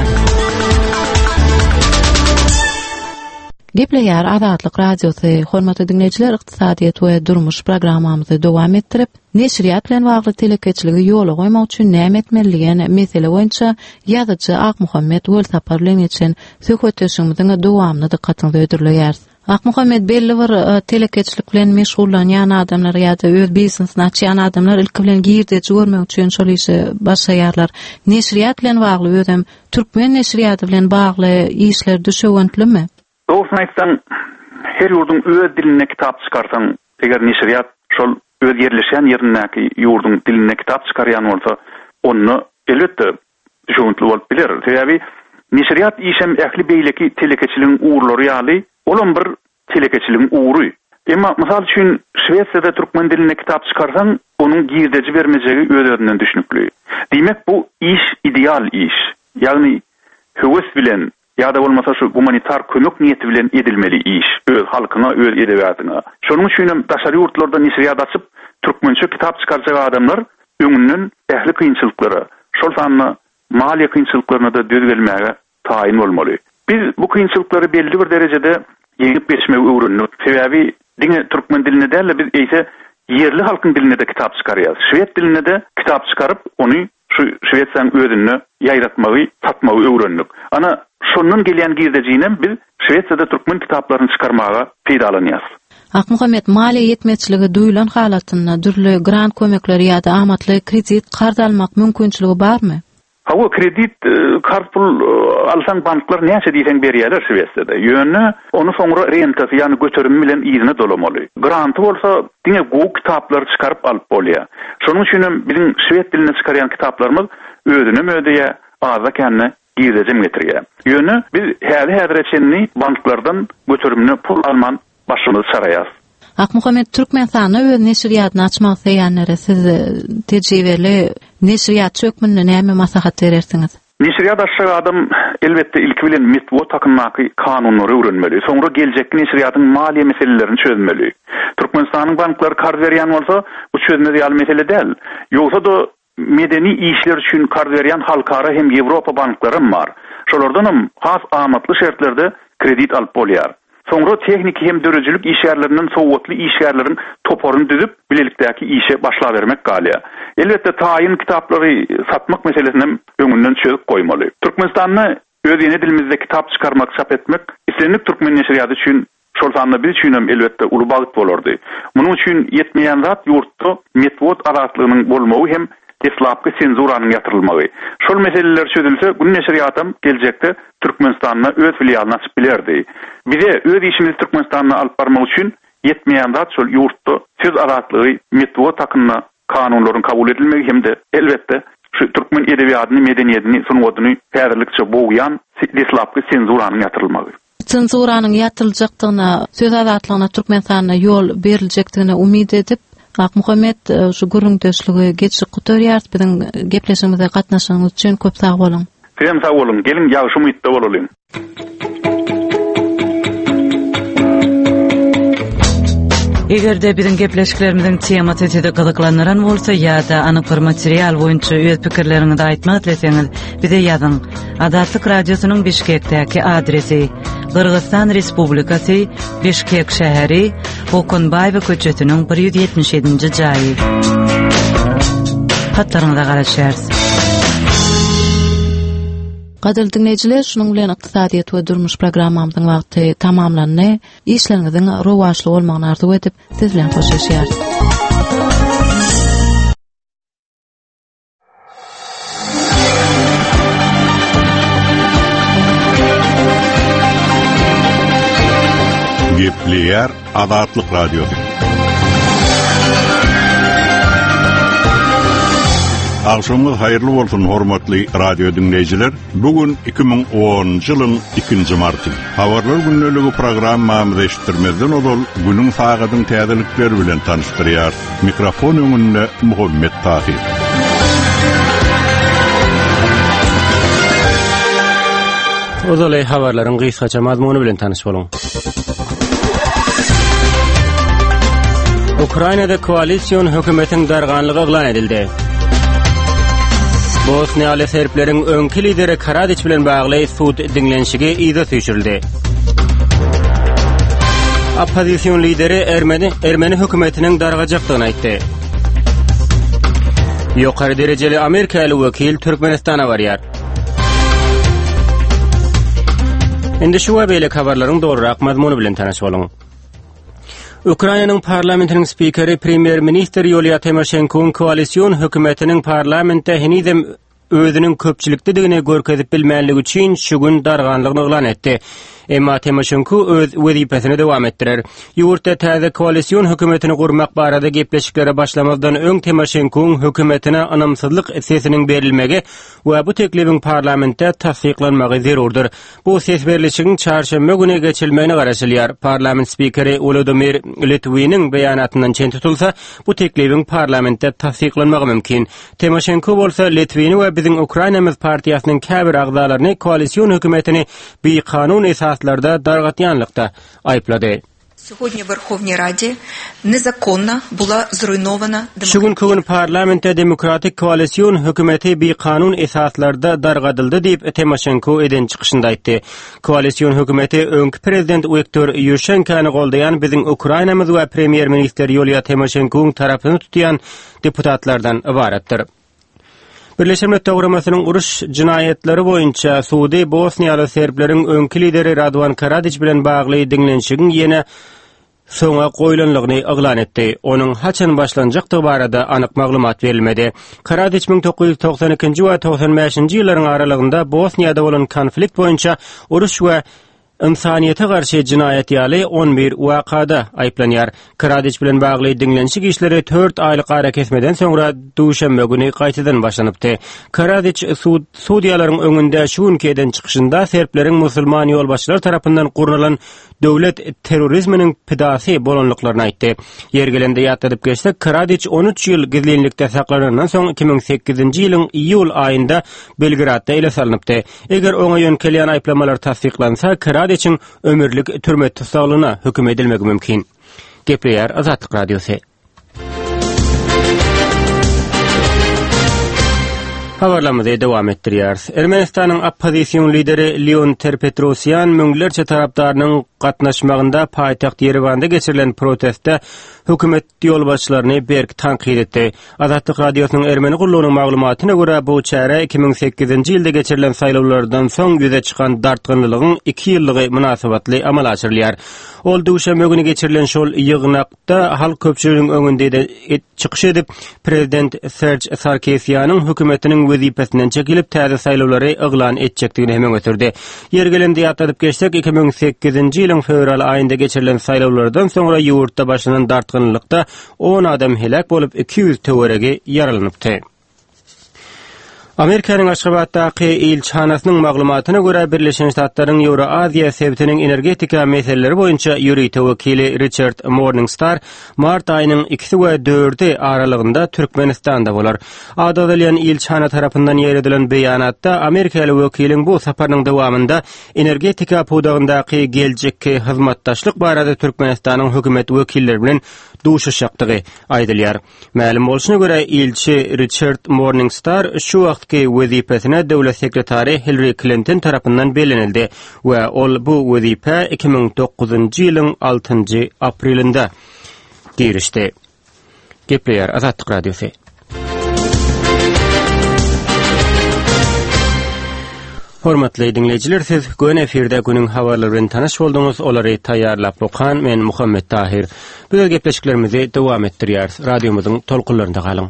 Gepleýär Adatlyk radiosy, hormatly dinleýijiler, ykdysadyýet we durmuş programmamyzy dowam etdirip, neşriýat bilen bagly telekeçiligi ýola goýmak üçin näme etmeliligini mesele boýunça ýazyjy Akmuhammed Welsapar bilen geçen söhbetleşigimiziň dowamyny dikkatyňizi ödürleýär. Akmuhammed belli bir telekeçilik bilen meşgullanýan adamlar ýa-da öz biznesini açýan adamlar ilki bilen girdi görmek üçin şol işi başlaýarlar. Neşriýat bilen bagly özüm türkmen neşriýaty bilen bagly işler düşewentlimi? Doğrusu aýtsaň, her ýurdun öz diline kitap çykarsaň, eger neşriýat şol öz yerleşen ýerindäki ýurdun diline kitap çykarýan bolsa, onu elbetde düşewenli bolup biler. Sebäbi neşriýat işem ähli beýleki telekeçiligiň uğurlary ýaly, olan bir telekeçiligiň uğury. Emma mysal üçin Şwetsiýada türkmen diline kitap çykarsaň, onuň girdeji bermejegi öz-özünden düşnükli. Diýmek bu iş ideal iş. Ýagny höwes bilen ýa-da bolmasa şu humanitar kömek niýeti bilen edilmeli iş, öz halkyna, öz edebiýatyna. Şonuň üçin hem daşary ýurtlarda neşriýat açyp türkmençe kitap çykarjak adamlar öňünden ähli kynçylyklary, şol sanly maliýe kynçylyklaryna da düz gelmäge taýin bolmaly. Biz bu kynçylyklary belli bir derejede ýeňip geçmegi öwrendik. Sebäbi diňe türkmen diline däl, biz eýse yerli halkyň diline de kitap çykarýar. Şwed diline de kitap çykaryp, ony şu Şwetsiýanyň özüne ýaýratmagy, satmagy öwrendik. Ana şondan gelýän girdejinem biz Şwetsiýada türkmen kitaplaryny çykarmaga peýdalanýar. Akmuhammed maliýe ýetmezçiligi duýulan halatynda dürli grant kömekleri ýa-da amatly kredit garz almak mümkinçiligi barmy? Hawa kredit kart pul alsan banklar näçe diýsen berýärler Şwetsiýada. Ýöne onu soňra rentasy ýani göterim bilen ýygyny dolamaly. Granty bolsa diňe gowy kitaplar çykaryp alyp bolýar. Şonuň üçin biziň şwed diline çykarýan kitaplarymyz özüne mödeye aza kenne girdejim getirýär. Ýöne biz häze häzreçenni banklardan göterimni pul alman başymyzy çaraýar. Akmuhammed Türkmenistanyň öz neşriýatyny açmak isteýänlere siz tejribeli neşriýat çökmünde näme maslahat berersiňiz? Neşriýat açýan adam elbetde ilki bilen metbu takynmaky kanunlary öwrenmeli. Soňra geljekki neşriýatyň maliýe meselelerini çözmeli. Türkmenistanyň banklary karz berýän bolsa, bu çözmeli ýaly mesele däl. Ýogsa da medeni işler üçin karz berýän halkara hem Ýewropa banklary bar. Şolardan hem has amatly şertlerde kredit alyp bolýar. Soňra tehnik hem dörejilik işgärlerinden sowatly işgärlerin toporuny düzüp bilelikdäki işe başlap bermek galýa. Elbetde taýin kitaplary satmak meselesini öňünden çözüp goýmaly. Türkmenistanyň öz ýene dilimizde kitap çykarmak, çap etmek islenip türkmen neşriýaty üçin şol sanly biz üçin hem elbetde uly bagyt bolardy. Munyň üçin ýetmeýän zat ýurtda metbut aratlygynyň bolmagy hem teslapky senzuranyň ýatyrylmagy. Şol meseleler çözülse, Gün neşriýatym geljekde Türkmenistanyň öz filialyny açyp bilerdi. Bize öz işimizi Türkmenistanyna alyp barmak üçin ýetmeýän zat şol ýurtda söz aratlygy, metbut takynma kanunlaryň kabul edilmegi hem de elbetde şu türkmen edebiýatyny, medeniýetini, sunwadyny häzirlikçe bowyan teslapky senzuranyň ýatyrylmagy. Senzuranyň ýatyryljakdygyna, söz aratlygyna Türkmenistanyna ýol beriljakdygyna umyd edip Akmuhammed şu gürüňdeşligi geçip gutarýar, biziň gepleşigimizde gatnaşygyňyz üçin köp sag bolun. Hem sag bolun, gelin ýagşy umytda bolalım. Egerde biziň gepleşiklerimiziň temasy sizi gyzyklandyran bolsa ýa-da anyk material boýunça öz pikirleriňizi aýtmak dileseňiz, bize ýazyň. Adatlyk radiosynyň Bişkekdäki adresi: Kırgızstan Respublikasy, Bişkek şäheri, Okunbaýew köçetiniň bir ýüz ýetmiş ýedinji jaýy. Hatlaryňyza garaşýarys. Gadyr dinleyijiler, şunuň bilen ykdysadyýat we durmuş programmamyzyň wagty tamamlandy. İşleriňiziň rowaşly bolmagyny arzuw edip, siz bilen hoşlaşýar. Gepleýär Azatlyk Radiosu. Akşamınız hayırlı bolsun hormatly radio dinleyijiler. Bugün iki bin onuncu ýylyň ikinji marty. Habarlar günneligi programmamyzy eşitdirmezden ozal günüň sagatyň täzelikleri bilen tanıştyrýar. Mikrofon öňünde Muhammed Tahir. Ozalay habarlaryň gysgaça mazmuny bilen tanış boluň. Ukrainada koalisiýon hökümetiň darganlygy eglan edildi. Bosniýaly serpleriň öňki lideri Karadiç bilen bagly sud dinlenşigi ýyda süýşürildi. Opozisiýon lideri Ermeni Ermeni hökümetiniň dargajakdygyny aýtdy. Ýokary derejeli Amerikaly wekil Türkmenistana barýar. Indi şu we beýle habarlaryň dogrurak mazmuny bilen tanaş boluň. Ukrainanyň parlamentiniň spikeri premier minister Yulia Tymoshenko'ň koalisiýon hökümetiniň parlamentde henizem özüniň köpçülikdigini görkezip bilmänligi üçin şu gün darganlygyny eglan etdi. Emma Tymoshenko öz wezipesini dowam etdirer. Ýurtda täze koalisiýon hökümetini gurmak barada gepleşiklere başlamazdan öň Tymoshenko'ň hökümetine anamsızlyk sesiniň berilmegi we bu teklibiň parlamentde tasdiklanmagy zerurdur. Bu ses berilişiň çarşamba güni geçilmegini garaşylýar. Parlament spikeri Volodymyr Litvinin beýanatyndan çen tutulsa, bu teklibiň parlamentde tasdiklanmagy mümkin. Tymoshenko bolsa Litvini we biziň Ukrainamyz partiýasynyň käbir agzalaryny koalisiýon hökümetini bir kanun esaslarda dargatýanlykda aýplady. Сьогодні в Верховній Раді незаконно була зруйнована демократія. Şu gün kögün parlamentde demokratik koalisiýon hökümeti bir kanun esaslarda dargadyldy diýip Tymoshenko eden çykyşynda aýtdy. Koalisiýon hökümeti öňki prezident Viktor Ýušenkäni goldayan biziň Ukrainamyz we premier minister Yulia Tymoshenko'ň tarapyny tutýan deputatlardan ibaratdyr. Birleşen Milletler Guramasynyň uruş jinaýetleri boýunça Suudi Bosniýaly serpleriň öňki lideri Radovan Karadiç bilen bagly dinlenşigiň ýene soňa goýulanlygyny eglan etdi. Onuň haçan başlanjakdygy barada anyk maglumat berilmedi. Karadiç bin dokuz yüz toksan ikinji we toksan beşinji ýyllaryň aralygynda Bosniýada bolan konflikt boýunça uruş we insaniýete garşy jinaýet ýaly on bir wakada aýplanýar. Karadiç bilen bagly dinlenşik işleri dört aýlyk ara kesmeden soňra duşanma güni gaýtadan başlanypdy. Karadiç sud sudiýalaryň öňünde şu günki eden çykyşynda serpleriň musulman ýolbaşçylar tarapyndan gurulan döwlet terrorizminiň pidasy bolanlyklaryny aýtdy. Ýergelende ýatdyryp geçsek, Karadiç on üç ýyl gizlenlikde saklanandan soň iki bin sekizinji ýylyň iýul aýynda Belgradda ele salanypdy. Eger oňa ýönkelýän aýplamalar tasdiklansa, Karadiçiň ömürlik türme tutsagyna höküm edilmegi mümkin. Gepleýär Azatlyk Radiosu. Habarlamyzy dowam etdirýär. Ermenistanyň opozisiýon lideri Leon Terpetrosyan müňlerçe tarapdarynyň gatnaşmagynda paýtaxt Yerewanda geçirilen protestde hökümet ýolbaşçylaryny berk tanqid etdi. Azatlyk Radiosynyň Ermeni gullugynyň maglumatyna görä bu çäre iki bin sekizinji ýylda geçirilen saýlawlardan soň ýüze çykan dartgynlygyň iki ýyllygy munasabatly amal açyrylýar. Ol duşanma güni geçirilen şol ýygnakda halk köpçüliginiň öňünde de çykyş edip prezident Serge Sarkisyan'yň hökümetiniň wezipesinden çekilip täze saýlawlary eglan etjekdigini hemen götürdi. Ýergelende ýatdyryp geçsek, iki bin sekizinji ýylyň fevral aýynda geçirilen saýlawlardan soňra ýurtda başlanan dartgynlykda on adam helak bolup iki yüz töweregi yaralanypdy. Amerikanyň Aşgabatdaky ilçhanasynyň maglumatyna görä Birleşen Ştatlaryň Ýewroaziýa sebitiniň energetika meseleleri boýunça ýürüýte wekili Richard Morningstar mart aýynyň ikisi we dördi aralygynda Türkmenistanda bolar. Adadalyan ilçhana tarapyndan ýeredilen beýanatda Amerikaly wekiliň bu saparynyň dowamında energetika podagyndaky geljekki hyzmatdaşlyk barada Türkmenistanyň hökümet wekilleri bilen duşuşakdygy aýdylýar. Ma'lum bolşuna görä ilçi Richard Morningstar şu wagtky wezipesine döwlet sekretary Hillary Clinton tarapyndan belenildi we ol bu wezipe iki bin dokuzunji ýylyň altynjy aprelinde girişdi. Gepleýär Azatlyk Radiosu. Hormatly dinleyijiler, siz gün efirde günün habarlaryny tanyş boldyňyz. Olary taýýarlap okan men Muhammed Tahir. Bu gepleşiklerimizi dowam etdirýäris. Radiomyzyň tolkunlarynda galyň.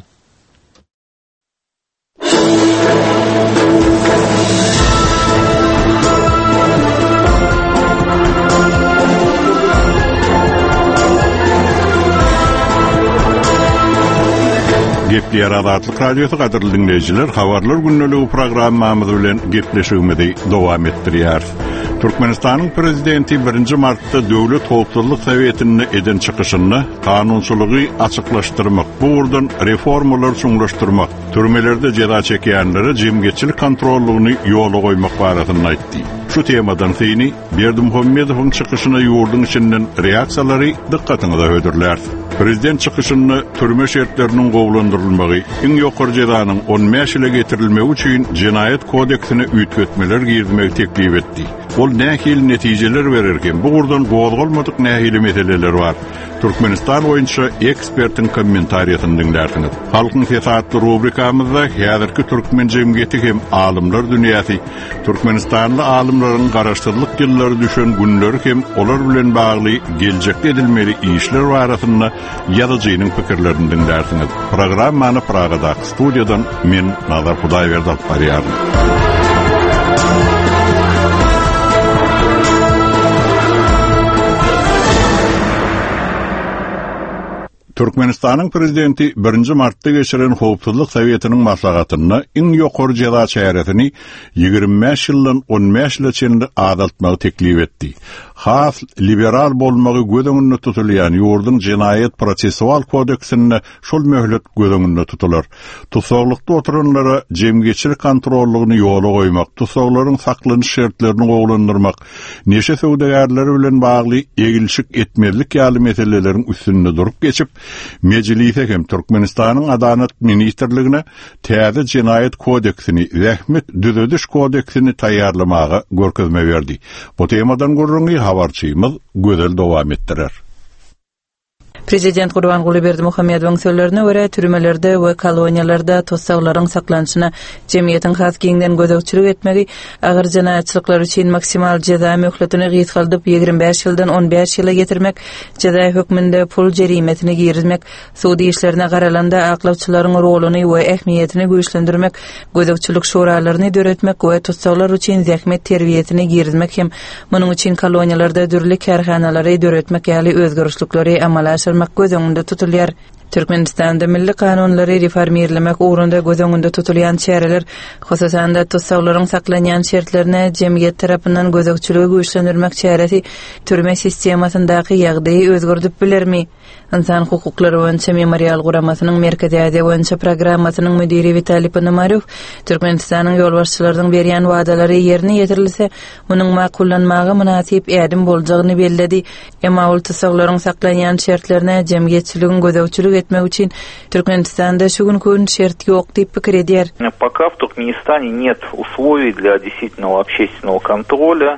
Gepli Adatlyk Radiosu gaderly dinleyijiler, habarlar günneligi programmamyz bilen gepleşigimizi dowam etdirýär. Türkmenistanyň prezidenti birinji martda Döwlet Howpsuzlyk Sowetine eden çykyşyny kanunçylygy açyklaşdyrmak, bu urdan reformalar suňlaşdyrmak, türmelerde jeda çekýänlere jemgyetçilik kontrollugyny ýola goýmak baratyny aýtdy. Şu temadan syny Berdimuhammedowyň çykyşyna ýurdun içinden reaksiýalary dikkatyňyza hödürler. Prezident çykyşyny türme şertleriniň gowlandyrylmagy, iň ýokary jedanyň on beş ýyla getirilmegi üçin Jinayet kodeksine üýtgetmeler girmek teklip etdi. Ol nähil netijeler bererken, bu urdan gowalmadyk nähili meseleler bar. Türkmenistan boýunça ekspertiň kommentariýatyny dinlärsiniz. Halkyň fesatly rubrikamyzda häzirki türkmen jemgyýeti hem alymlar dünýäsi, Türkmenistanly alymlaryň garaşdyrlyk ýyllary düşen günleri hem olar bilen bagly geljekde edilmeli işler baratyny ýazyjynyň pikirlerini dinlärsiniz. Programmany Pragada studiýadan men Nazar Hudaýberdi alyp barýarym. Türkmenistanyň prezidenti birinji martda geçiren Howpsuzlyk Sowetiniň maslahatyny iň ýokary jeda çäretini ýygrimi beş ýyldan on beş ýyla çenli azaltmagy teklip etdi. Has liberal bolmagy gödöňünde tutulýan ýurdun Jinayet prosessual kodeksinde şol möhlet gödöňünde tutular. Tusaklykda oturanlara jemgyetçilik kontrollugyny ýola goýmak, tusaklaryň saklanyş şertlerini gowlandyrmak, neşe söwdegärleri bilen bagly egilşik etmezlik ýaly meseleleriň üstünde durup geçip Meclise hem Türkmenistanyň Adalet Ministrligine täze Jinayet kodeksini, Zähmet düzediş kodeksini taýýarlamagy görkezme berdi. Bu temadan gurrungy habarçymyz gözel dowam etdirer. Prezident Gurbanguly Berdimuhammedowyň sözlerine görä, türmelerde we koloniýalarda tosaklaryň saklanyşyna jemgyýetiň has giňden gözegçilik etmegi, agyr janaýatçylyklar üçin maksimal jeza möhletini gysgaldyp ýygrimi beş ýyldan on beş ýyla getirmek, jeza hökmünde pul jerimetini girizmek, sudy işlerine garalanda aklawçylaryň roluny we ähmiýetini güýçlendirmek, gözegçilik şuralaryny döretmek we tosaklar üçin zähmet terbiýetini girizmek hem munyň üçin koloniýalarda dürli karhanalary döretmek ýaly özgörüşlikleri amala göz tutulýar. Türkmenistanda milli kanunlary reformirlemek uğrunda göz öňünde tutulýan çäreler, hosusan da tosaklaryň saklanýan şertlerine jemgyýet tarapyndan gözegçiligi güýçlendirmek çäresi türme sistemasyndaky ýagdaýy özgörtüp bilermi? İnsan hukuklary boýunça memorial guramasynyň Merkezi Aziýa boýunça programmasynyň müdiri Vitaliy Ponomaryov, Türkmenistanyň ýolbaşçylarynyň berýän wadalary ýerine ýetirilse, munyň makullanmagy münasip ädim boljagyny belledi. Emma ol tosaklaryň saklanýan şertlerine jemgyýetçiligiň gözegçilik etmek üçin Türkmenistanda şu gün şert ýok diýip pikir edýär. Пока в Туркменистане нет условий для действительного общественного контроля.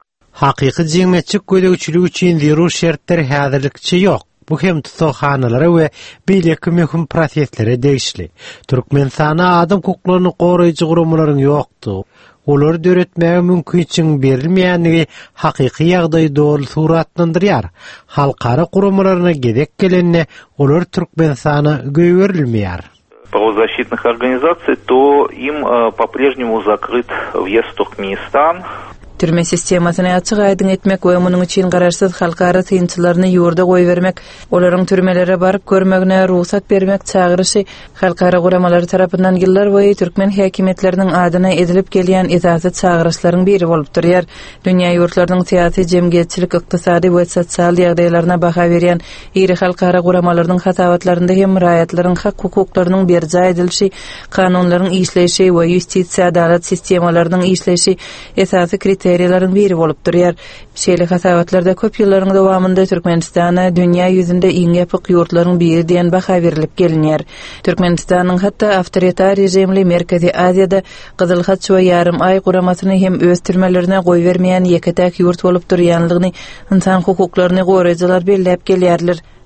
Hakyky jemgyýetçilik gözegçiligi üçin zerur şertler häzirlikçe ýok. Bu hem tutukhanalary we beýleki möhüm proseslere degişli. Türkmenistana adam hukuklaryny goraýjy guramalaryň ýokdy. Olar döretmäge mümkinçilik berilmeýänligi hakyky ýagdaý dogry suratlandyrýar. Halkara guramalaryna gedek gelenine olar Türkmenistana göýberilmeýär. Правозащитных организаций, то им по-прежнему закрыт въезд в Туркменистан. Türme sistemasyny açyk aýdyn etmek we munyň üçin garaşsyz halkara synçylaryny ýurda goýbermek, olaryň türmelere baryp görmegine ruhsat bermek çagyryşy halkara guramalary tarapyndan ýyllar boýy türkmen häkimetleriniň adyna edilip gelýän itaat çagyryşlaryň biri bolup durýar. Dünýä ýurtlarynyň syýasy, jemgyýetçilik, ykdysady we sosial ýagdaýlaryna baha berýän iri halkara guramalarynyň hasawatlarynda hem raýatlaryň hak hukuklarynyň berja edilişi, kanunlaryň işleýişi we ýustisiýa adalet sistemalarynyň işleýişi esasy kriteriýalaryň biri bolup durýar. Şeýle hasawatlarda köp ýyllaryň dowamında Türkmenistana dünýä ýüzünde iň ýapyk ýurtlaryň biri diýen baha berilip gelinýär. Türkmenistanyň hatda awtoritar rejimli Merkezi Aziýada Gyzyl Hat we ýarym ay guramasyny hem öz türmelerine goýbermeýän ýeketäk ýurt bolup durýanlygyny insan hukuklaryny goraýjylar bellep gelýärler.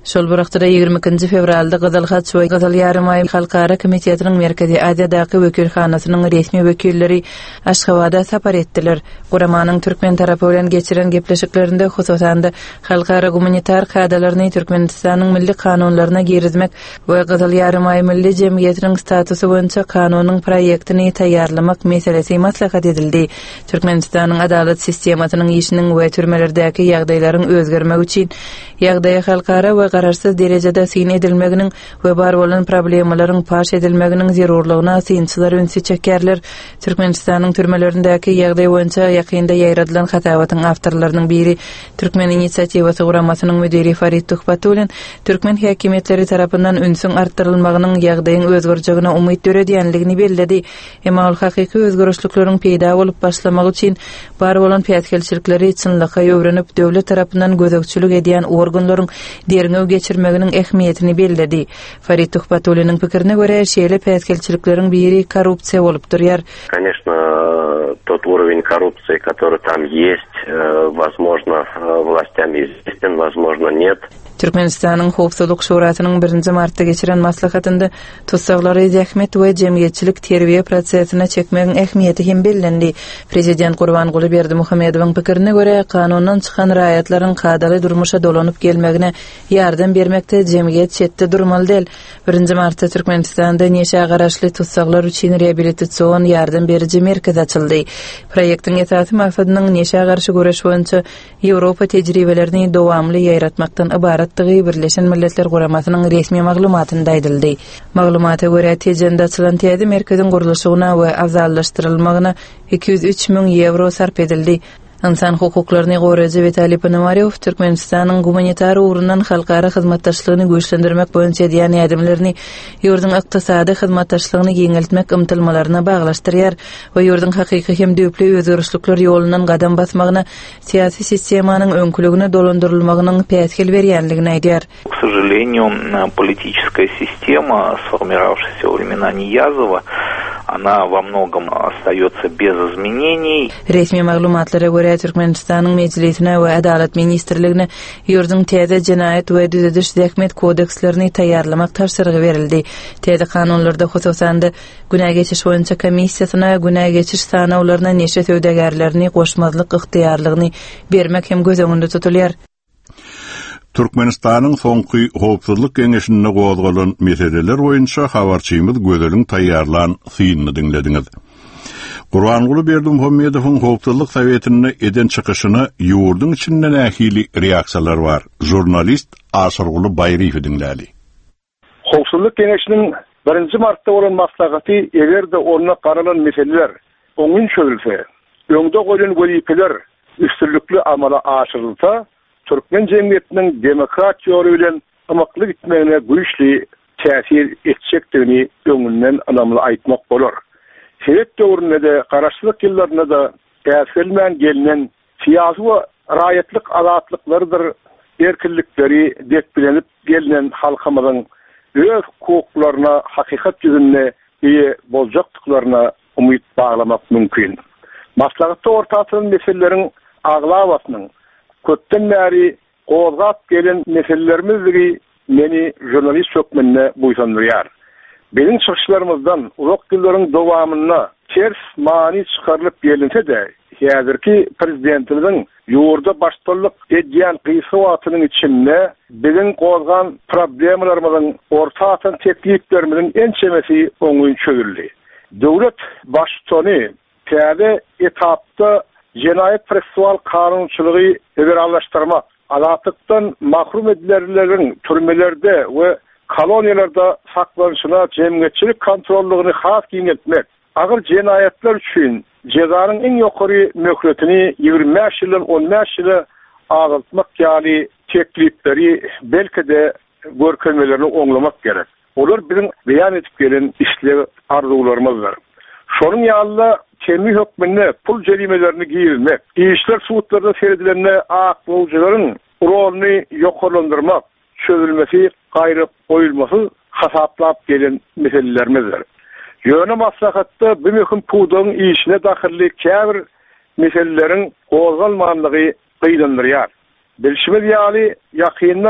Şol buraqda ýygrimi ikinji fevralda Gyzyl Haç we Gyzyl Ýarym aý halkara komitetining Merkezi Aziýadaky wekilhanasynyň resmi wekilleri Aşgabatda sapar etdiler. Guramanyň Türkmen tarapy bilen geçiren gepleşiklerinde hususanda halkara gumanitar kadalaryny Türkmenistanyň milli kanunlaryna girizmek we Gyzyl Ýarym aý milli jemgyýetiniň statusy boýunça kanunyň proýektini taýýarlamak meselesi maslahat edildi. Türkmenistanyň adalet sistemasynyň işiniň we türmelerdäki ýagdaýlaryň özgermegi üçin ýagdaýa halkara we gararsız derejede sin edilmeginiň we bar bolan problemlaryň paş edilmeginiň zerurlygyna synçylar öňsi çekerler. Türkmenistanyň türmelerindäki ýagdaý boýunça ýakynda ýaýradylan hatawatyň awtorlarynyň biri Türkmen inisiatiwasy guramasynyň müdiri Farid Tuhbatulen Türkmen häkimetleri tarapyndan ünsüň artdyrylmagynyň ýagdaýyň özgörjegine umyt döredýänligini bellädi. Emma ol hakyky özgörüşlikleriň peýda bolup başlamak üçin bar bolan piýatkelçilikleri çynlyga ýöwrenip döwlet tarapyndan gözegçilik edýän organlaryň derňew geçirmeginiň ähmiýetini bellädi. Farid Tuhbatulenň pikirine görä, şeýle piýatkelçiliklerin biri korrupsiýa bolup durýar. Конечно, тот уровень коррупции, который там есть, возможно, властям известен, возможно, нет. Türkmenistanyň Howpsuzlyk şurasynyň birinji martda geçiren maslahatynda tutsaklary zähmet we jemgyýetçilik terbiýe prosesine çekmegiň ähmiýeti hem bellendi. Prezident Gurbanguly Berdimuhammedowyň pikirine görä, kanundan çykan raýatlaryň kadaly durmuşa dolanyp gelmegine ýardam bermekde jemgyýet çetde durmaly del. birinji martda Türkmenistanda neşe garaşly tutsaklar üçin reabilitasiýon ýardam beriji merkez açyldy. Proýektiň esasy maksadynyň neşe garşy göreş boýunça Ýewropa tejribelerini dowamly ýaýratmakdan ibarat Birleşen Milletler Guramasynyň resmi maglumatynda aýdyldy. Maglumata görä tejende açylan täze merkeziň gurulşygyna we afzallaşdyrylmagyna iki yüz üç miň euro sarp edildi. İnsan hukuklaryny goraýjy Vitaliy Ponomaryov Türkmenistanyň gumanitar urundan halkara hyzmatdaşlygyny güýçlendirmek boýunça edýän ýardymlaryny ýurdun ykdysady hyzmatdaşlygyny ýeňiltmek ymtylmalaryna baglaşdyrýar we ýurdun hakyky hem döwpli özgörüşlikler ýolundan gadam basmagyna syýasy sistemanyň öňküligine dolandyrylmagynyň päsgel berýänligini aýdýar. К сожалению, политическая система, сформировавшаяся во времена Ниязова, она во многом остается без изменений. Resmi maglumatlara görä Türkmenistanyň meclisine we adalet ministrligine ýurdun täze jinayet we düzediş zähmet kodekslerini taýýarlamak tapşyrygy berildi. Täze kanunlarda hususanda günä geçiş boýunça komissiýasyna günä geçiş sanawlaryna neşe söwdägärlerini goşmazlyk ykhtiyarlygyny bermek hem göz öňünde tutulýar. Türkmenistanyň soňky howpsuzlyk geňeşinde gozgalan meseleler boýunça habarçymyz gözeliň taýýarlan synyny dinlediňiz. Gurbanguly Berdimuhammedowyň howpsuzlyk sowetine eden çykyşyny ýurdun içinden ähili reaksiýalar bar. Jurnalist Asyrguly Baýryw dinläli. Howpsuzlyk geňeşiniň birinji martda bolan maslahaty egerde onda garalan meseleler oňun çözülse, öňde goýulan welipeler üstünlikli amala aşyrylsa, Türkmen jemgyýetiniň demokrat ýoly bilen amakly gitmegine güýçli täsir etjekdigini öňünden anamly aýtmak bolar. Şeýet döwründe de garaşlyk ýyllarynda da täsirlen gelinen syýasy we raýatlyk azatlyklarydyr erkinlikleri dekbilenip gelinen halkymyzyň öz hukuklaryna hakykat ýüzünde ýe boljakdyklaryna umyt baglamak mümkin. Maslahatda ortaçylan meseleleriň aglawasynyň köpden bäri gozgap gelen meselelerimizi meni jurnalist çökmenine buýsandyrýar. Benim çykyşlarymyzdan uzak ýyllaryň dowamyna ters mani çykarylyp gelinse de, häzirki prezidentimizin ýurda başçylyk edýän gysywatynyň içinde biziň gozgan problemlarymyzyň ortaçan tekliplerimizin ençemesi oňuň çözüldi. Döwlet başçyny täze etapda Jinayet prosessual kanunçylygy liberallaşdyrmak, azatlıktan mahrum edilenlerin türmelerde ve koloniyalarda saklanışına cemiyetçilik kontrolluğunu has giňetmek, agyr jinayetler üçin jezanyň en ýokary möhletini ýygrimi beş ýyldan on beş ýyla azaltmak ýaly teklipleri belki de görkezmelerini oňlamak gerek. Olar biziň beýan edip gelen işleri arzuwlarymyzdyr. Şonuň ýalyna kemi hökmünde pul jerimelerini giýilmek, işler suwutlarda seredilenle akboljaryň roluny ýokarlandyrmak, çözülmesi, gaýryp goýulmasy hasaplap gelen meselelerimidir. Ýöne maslahatda bu möhüm puwdyň işine dahilli käbir meseleleriň gozgalmanlygy gyýlandyrýar. Bilşimiz ýaly ýakynda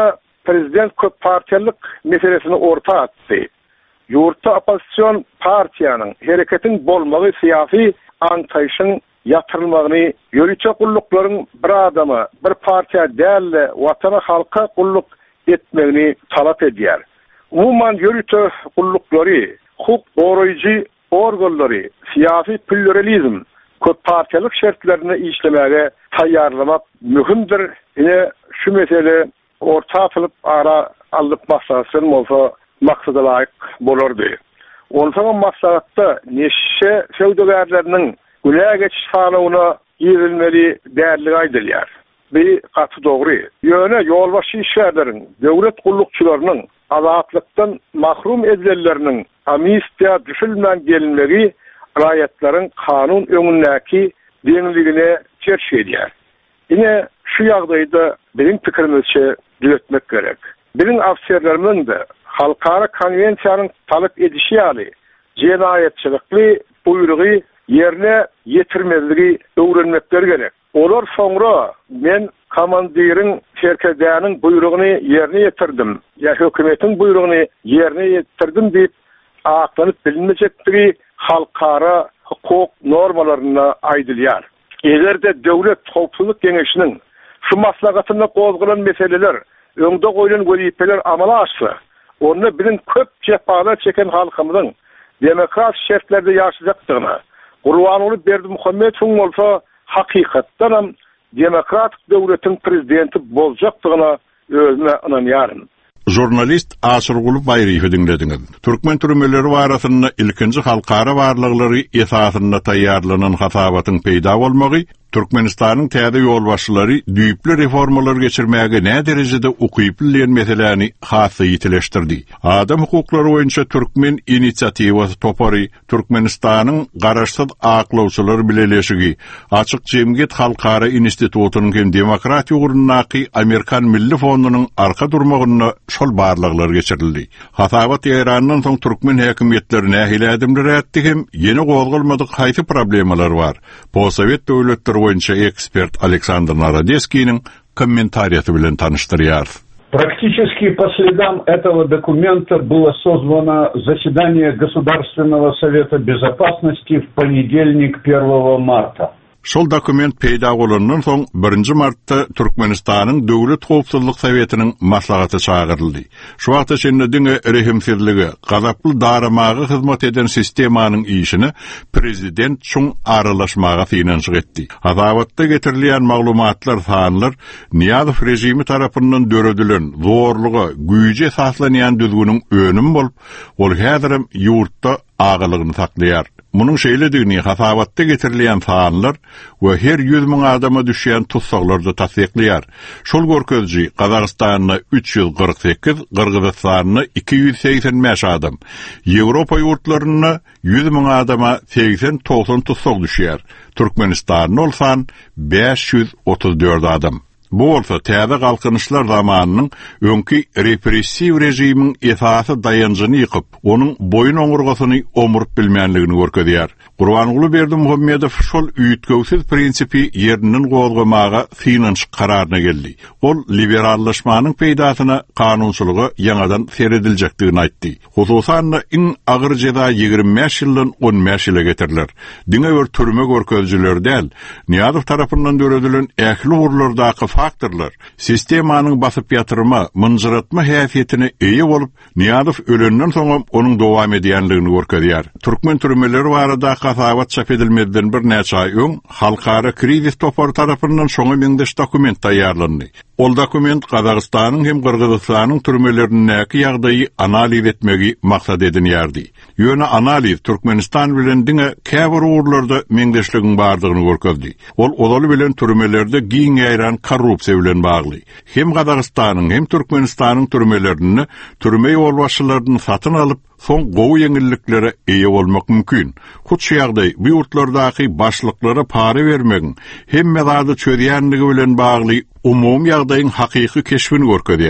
prezident köp partiýalyk meselesini orta atdy. Ýurtda opozisiýon partiýanyň hereketin bolmagy syýasy antaýşyň ýatyrylmagyny, ýörüçe gulluklaryň bir adamy, bir partiýa dälle watana halka gulluk etmegini talap edýär. Umuman ýörüçe gulluklary, hukuk goraýjy organlary, syýasy pluralizm, köp partiýalyk şertlerini işlemege taýýarlamak mühimdir. Ine şu mesele orta atılıp ara alıp maslahatın bolsa maksada laýyk bolardy. Onsoň maslahatda neşe söwdegärleriniň güläge geçiş sanawyna ýerilmeli därligi aýdylýar. Bir gaty dogry. Ýöne ýolbaşy işgärleriň, döwlet gullukçylarynyň azatlykdan mahrum edilenleriniň amnistiýa düşülmän gelinmegi raýatlaryň kanun öňündäki deňligine çerç edýär. Ine şu ýagdaýda benim pikirimizçe düzeltmek gerek. Birin afserlerinin de halkara konvensiýanyň talap edişi ýaly jenaýetçilikli buýrugy yerine ýetirmezligi öwrenmekleri gerek. Olar soňra men komandirin şerkedäniň buýrugyny yerine ýetirdim. Ya hökümetiň buýrugyny yerine ýetirdim diýip aklanyp bilinmejekdigi halkara hukuk normalaryna aýdylýar. Egerde döwlet howpsuzlyk geňeşiniň şu maslahatyna gozgulan meseleler, öňde goýulan wezipeler amala aşsa, onu bilen köp jepalar çeken halkymyzyň demokrat şertlerde ýaşajakdygyna, Gurbanuly Berdimuhammed şoň bolsa hakykatdan hem demokrat döwletiň prezidenti boljakdygyna özüne inanýaryn. Jurnalist Asırgulu Bayrıýew dinlediňiz. Türkmen türmeleri barasynda ilkinji halkara barlyklary esasyna taýýarlanan hasabatyň peýda bolmagy Türkmenistanyň täze ýolbaşçylary düýpli reformalar geçirmäge nä derejede ukyp bilen meseleni hasy ýetileşdirdi. Adam hukuklary boýunça Türkmen inisiatiwasy topary Türkmenistanyň garaşsyz aklawçylar bileşigi, açyk jemgyýet halkara institutynyň hem demokratiýa ugrundaky Amerikan Milli Fondunyň arka durmagyna şol barlyklar geçirildi. Hasabat ýaranyň soň Türkmen häkimetlerine hiladymlar etdi hem ýeni gowgalmadyk haýsy problemalar bar. Posowet döwletleri boýunça ekspert Александр Народецкийниň комментариясы bilen tanıştırýar. Практически по следам этого документа было созвано заседание Государственного совета безопасности в понедельник первого марта. Şol dokument peýda bolandan soň birinji martda Türkmenistanyň Döwlet Howpsuzlyk Sowetiniň maslahaty çağıryldy. Şu wagtda şeňle diňe rehimsizligi, gazaply daramagy hyzmat eden sistemanyň işini prezident şoň aralaşmaga finansyk etdi. Hasabatda getirilýän maglumatlar sanlar Niýazow rejimi tarapyndan döredilen zorlugy, güýje esaslanýan düzgünüň önüm bolup, ol häzirim ýurtda agalygyny saklaýar. Munun şeýledigini hasabatda getirilýän sanlar we her yüz miň adama düşýän tutsaklarda tasdikleýär. Şol görkezji Gazagystanyň üç ýüz gyrk sekiz, Kyrgyzstanyň iki ýüz seksen beş adam, Ýewropa ýurtlaryna yüz miň adama seksen doksan tutsak düşýär. Türkmenistanyň olsan beş ýüz otuz dört adam. Bu bolsa täze galkynışlar zamanynyň öňki repressiw rejimiň esasy dayanjyny ýykyp, onuň boyun oňurgasyny omurp bilmänligini görkezýär. Gurbanuly Berdimuhammedow şol üýtgewsiz prinsipi ýeriniň gozgamaga finans kararyna geldi. Ol liberallaşmanyň peýdasyna kanunçylygy ýangadan serediljakdygyny aýtdy. Hususan iň agyr jeda ýigirme beş ýyldan on beş ýyla getirilir. Diňe bir türme görkezjiler däl, Niýazow tarapyndan döredilen ähli urlardaky faktorlar sistemanyň basyp ýatyrma, mınjyratma häsiýetine eýe bolup, Niýazow ölenden soň onuň dowam edýänligini görkezýär. Türkmen türmeleri barada hasabat çap edilmeden bir näçe aý öň halkara krizis topary tarapyndan şoňa meňdeş dokument taýýarlandy. Ol dokument Gazagystanyň hem Kyrgyzstanyň türmelerindäki ýagdaýy analiz etmegi maksat edilýärdi. Ýöne analiz Türkmenistan bilen diňe käbir urlarda meňdeşligiň bardygyny görkezdi. Ol olaly bilen türmelerde giň ýaýran korrupsiýa bilen bagly. Hem Gazagystanyň hem Türkmenistanyň türmelerini türme ýolbaşçylaryny satyn alyp soň gowy ýeňilliklere eýe bolmak mümkin. Hut şu ýagdaý bu ýurtlardaky başlyklara para bermegiň hem mezady çözýänligi bilen bagly umum ýagdaýyň hakyky keşfini görkezýär.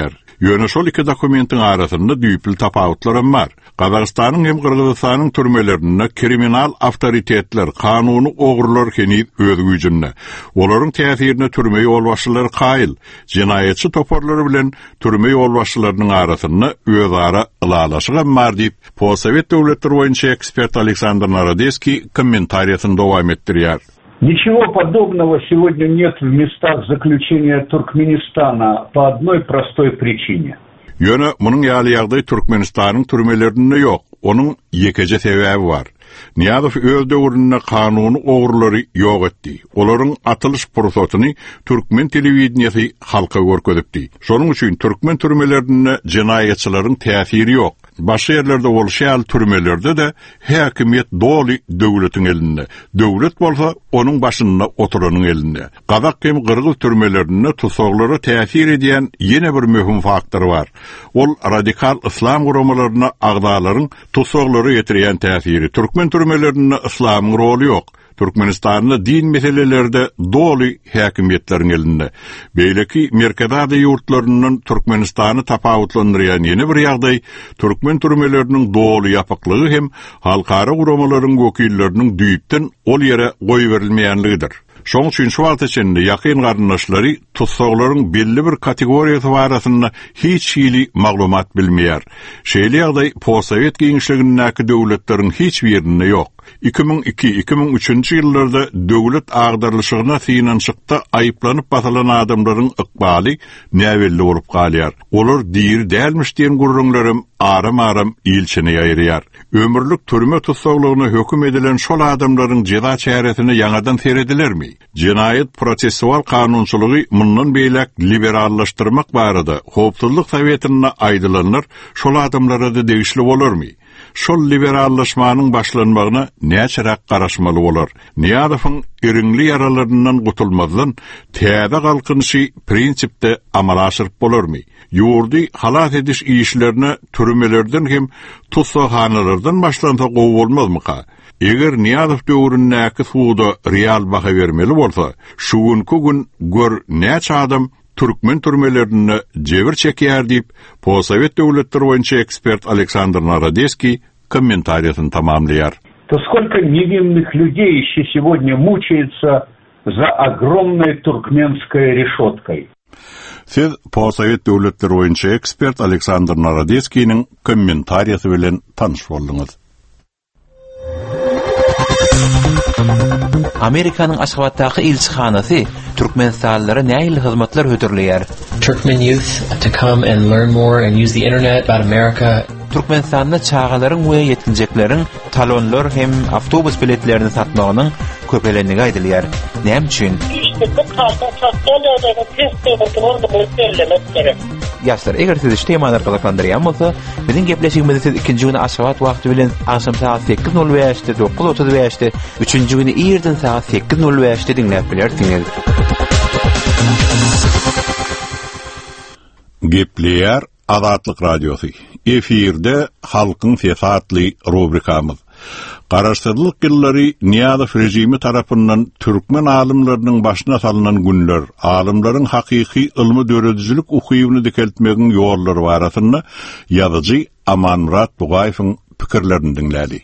Ýöne şol iki dokumentin arasynda düýpli tapawutlarym bar. Gazagystanyň hem Kyrgyzstanyň türmelerinde kriminal awtoritetler, kanuny ogurlar kenip öz güýjünde. Olaryň täsirine türme ýolbaşçylary qaýyl, jinayetçi toporlary bilen türme ýolbaşçylarynyň arasynda özara ılalaşygy bar diýip, Possovet döwletleri boýunça ekspert Александр Народецкий комментариясын дowam etdirýär. Ничего подобного сегодня нет в местах заключения Туркменистана по одной простой причине. Ýöne munyň ýaly ýagdaý Türkmenistanyň türmelerinde ýok. Onuň ýekeje sebäbi bar. Niýazow öz döwründe kanuny ogurlary ýok etdi. Olaryň atylyş prosesyny Türkmen telewizionyasy halka görkezipdi. Şonuň üçin Türkmen türmelerinde jinayetçilaryň täsiri ýok. Başga ýerlerde bolşýal türmelerde de häkimiýet doly döwletiň elinde. Döwlet bolsa onuň başynda oturanyň elinde. Gazak hem Kyrgyz türmelerinde tutsaklara täsir edýän ýene bir möhüm faktor bar. Ol radikal islam guramalaryna agdalaryň tutsaklary ýetirýän täsiri. Türkmen türmelerinde islamyň roli ýok. Türkmenistanda din meselelerinde doly häkimiýetleriň elinde. Beýleki merkezade ýurtlarynyň Türkmenistany tapawutlandyrýan ýene bir ýagdaý Türkmen türmeleriniň doly ýapyklygy hem halkara guramalaryň wekilleriniň düýpden ol ýere goýberilmeýänligidir. Şoň üçin şu wagt içinde ýakyn garyndaşlary tutsaklaryň belli bir kategoriýasy barasynda hiç hili maglumat bilmeýär. Şeýle ýagdaý Possovet giňişligindäki döwletleriň hiç birinde ýok. iki bin iki iki bin üçinji ýyllarda döwlet agdarlyşygyna finançykda aýyplanyp basalan adamlaryň ykbaly näwelli bolup galýar. Olar diýir dälmiş diýen gurrunlarym aram-aram ilçini ýaýrýar. Ömürlük türme tutsaklygyna höküm edilen şol adamlaryň jeda çäresini ýangadan seredilermi? Jinayet prosessual kanunçylygy mundan beýlek liberallaşdyrmak barada Howpsuzlyk Sowetine aýdylanlar şol adamlara da degişli bolarmy? Şol liberallaşmanyň başlanmagyna näçerak garaşmaly bolar? Niýazowyň iriňli ýaralaryndan gutulmazdan täze galkynşy prinsipde amala aşyryp bolarmy? Ýurdy halat ediş işlerine türmelerden hem tutsakhanlardan başlansa gowy bolmazmy? Eger Niýazow döwründäki suwda real baha bermeli bolsa, şugunky gün gör näçe adam Türkmen türmelerinde jebir çekýär diýip, Possovet döwletleri boýunça ekspert Александр Народецкий комментариясын тамамлыяр. То сколько невинных людей еще сегодня мучается за огромной туркменской решеткой. Siz Possovet döwletleri boýunça ekspert Александр Народецкийниň kommentariyasy bilen tanyş boldyňyz. Amerikanyň Aşgabatdaky elçixanasy Türkmenistanlylara näýil hyzmatlar hödürleýär. Turkmen youth to come and learn more and use the internet about America. Türkmenistanda çağalaryň we ýetkinjekleriň talonlar hem awtobus biletlerini satmagynyň köpelenligi aýdylýar. Näme üçin? İşte bu karta çatdalyada test edilýär belirlemek gerek. Ýaşlar, eger siz şu temalar galaklandyrýan bolsa, biziň gepleşigimizi siz ikinji güni Aşgabat wagty bilen akşam saat sekiz nol beşde dokuz otuz beşde, üçünji güni ýerden saat sekiz nol beşde dinläp bilersiňiz. Gepleýär Azatlyk Radiosu. Efirde halkyň sesi adly rubrikamyz. Garaşdyrlyk ýyllary Niýazow rejimi tarapyndan türkmen alymlarynyň başyna salynan günler, alymlaryň hakyky ilmi döredicilik ukybyny dikeltmegiň ýollary barasynda ýazyjy Amanmurat Bugaýewiň pikirlerini dinlädi.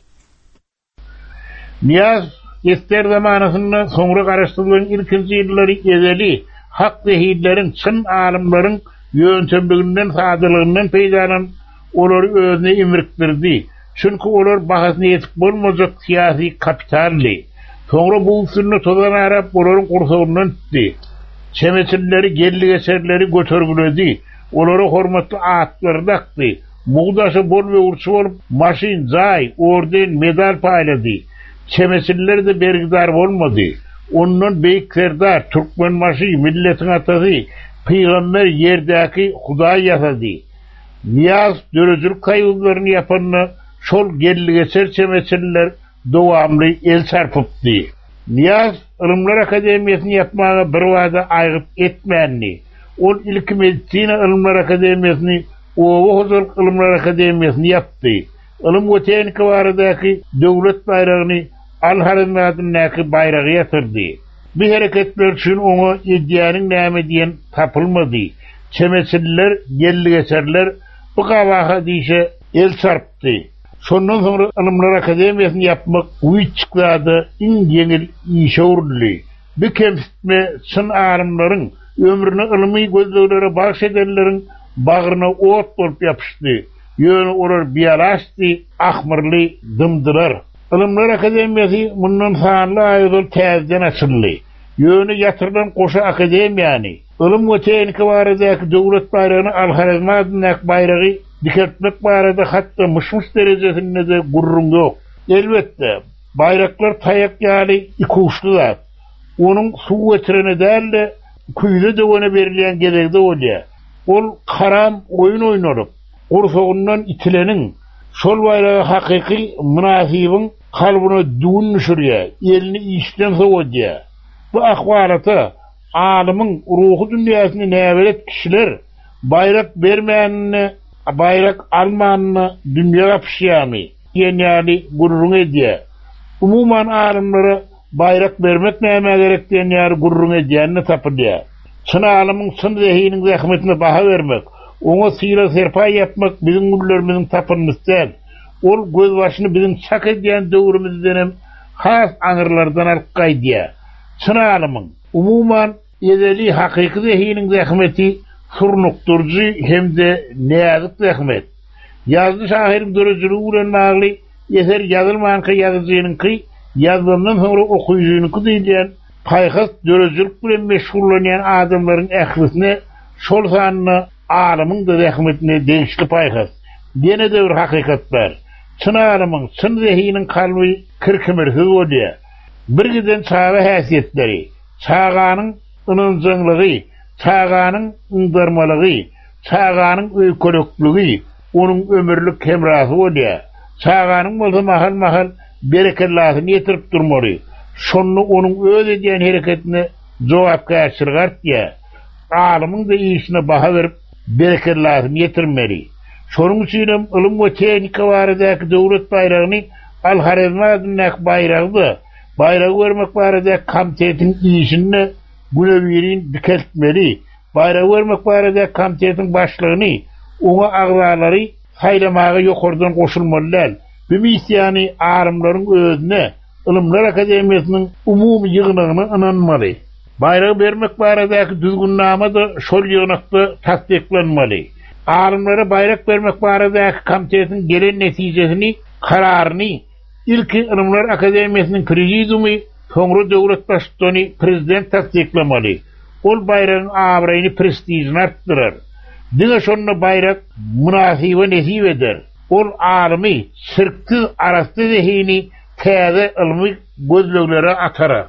Niýaz ester zamanasynda soňra garaşdyrylan ilkinji ýyllary ezeli hak zehirleriň çyn alymlaryň ýöntemliginden sadylygyndan peýdalan olary özüne imrikdirdi. Çünkü olar bahasyny ýetip bolmajak siyasi kapitalli. Soňra bu usulny tozan arap olaryň gursagyndan tutdy. Çemeçilleri, gellik eserleri götürgüledi. Olary hormatly atlary dakdy. Muğdaşy bol we urçy bolup, maşin, jay, orden, medal paýlady. Çemeçiller de bergidar bolmady. Ondan beýik serdar, türkmen maşy, milletiň atasy, peýgamber ýerdäki Hudaý ýasady. Niýaz dörejilik kaýgylaryny ýapanyny şol gellige serçemeçiller dowamly el sarpypdy. Niýaz Ilmlar Akademiýasyny ýapmaga bir wada aýgyp etmänni. Ol ilki medisina Ilmlar Akademiýasyny, Owa Hozurlyk Ilmlar Akademiýasyny ýapdy. Ilim we tehnika baradaky döwlet bayragyny al-Harazmatynyňky bayragy ýatyrdy. Bu hereketler üçin oňa edýäniň näme diýen tapylmady. çemesiller, gelli geçerler, bu kabaha dişe el çarptı. Sondan sonra Alımlar Akademiyasını yapmak uyut çıkladı, in yengil işe urli. Bir kemsitme çın ağrımların, ömrünü ılımı gözlüklere bahşederlerin bağrına oğut bolup yapıştı. Yönü orar biyalaştı, ahmırlı dımdırar. Alımlar Akademiyası bundan sağlı ayıdol tezden açıldı. Yönü yatırılan koşa akademiyani. Ilım ve tehniki varadaki devlet bayrağını Al-Harizmadinnak bayrağı dikertmek barada hatta mışmış derecesinde de gururun yok. Elbette bayraklar tayak yali iki uçlular. Onun su getirene değil de kuyuda dövene verilen gerekde oluyor. Ol karam oyun oynarıp, orsoğundan itilenin, şol bayrağı hakiki münasibin kalbine düğün nüşürüyor, elini işten soğuyor. Bu akvaratı alımın ruhu dünyasını nevelet kişiler bayrak vermeyenini, bayrak almanını dünya yapışıyamı, yani gururun ediyor. Umuman alımları bayrak vermek neyme gerektiğini yani gururun ediyeni tapılıyor. Çın alımın çın zehinin zahmetine baha vermek, ona sıyla serpay yapmak bizim güllerimizin tapılmıştır. Ol göz başını bizim çak ediyen dövrümüzden has anırlardan alkay diye. Çın alımın umuman edeli hakiki zehinin zahmeti surnukturcu hem de neyadık zahmet. Yazdı şahirin dörücülüğü uğran ağlı yeter yazılmayan ki yazıcının ki yazılandan sonra okuyucunun ki diyen paykas dörücülük bile meşgullanyan adamların ehlisine şol sanını alımın da zahmetine değişti paykas. Gene devir hakikat var. Çın alımın, çın zehinin kalbi kırkımirsiz oluyor. Bir giden çağı hasiyetleri, çağanın ınıncınlığı, çağanın ındarmalığı, çağanın öykölüklüğü, onun ömürlük hemrahı oluyor. Çağanın olsa mahal mahal berekellasını yetirip durmalı. Şonu onun öz ediyen hareketine cevap karşılığart ya, alımın da iyisine baha verip berekellasını yetirmeli. Şonun için ılım ve tehnika varadaki devlet bayrağını Al-Harizmadinnak bayrağıdı. Bayrağı vermek barada komitetin işini günevirin dikeltmeli. Bayrağı vermek barada komitetin başlığını, ona ağlarları saylamağı yokordan koşulmalılar. Bu misyani ağrımların özüne Ilımlar Akademiyasının umumi yığınağını ınanmalı. Bayrağı vermek baradaki düzgünname da şol yığınakta tasdiklenmeli. Ağrımlara bayrak vermek baradaki komitetin gelen neticesini, kararını İlki Ilımlar Akademiyasının prezidiumu, sonra devlet başkanı prezident tasdiklamalı. Ol bayrağın ağabrayını prestijini arttırır. Dine şonuna bayrak münasibe nesip eder. Ol ağrımı, sırksız arastı zehini teyze ılımı gözlüklere atarar.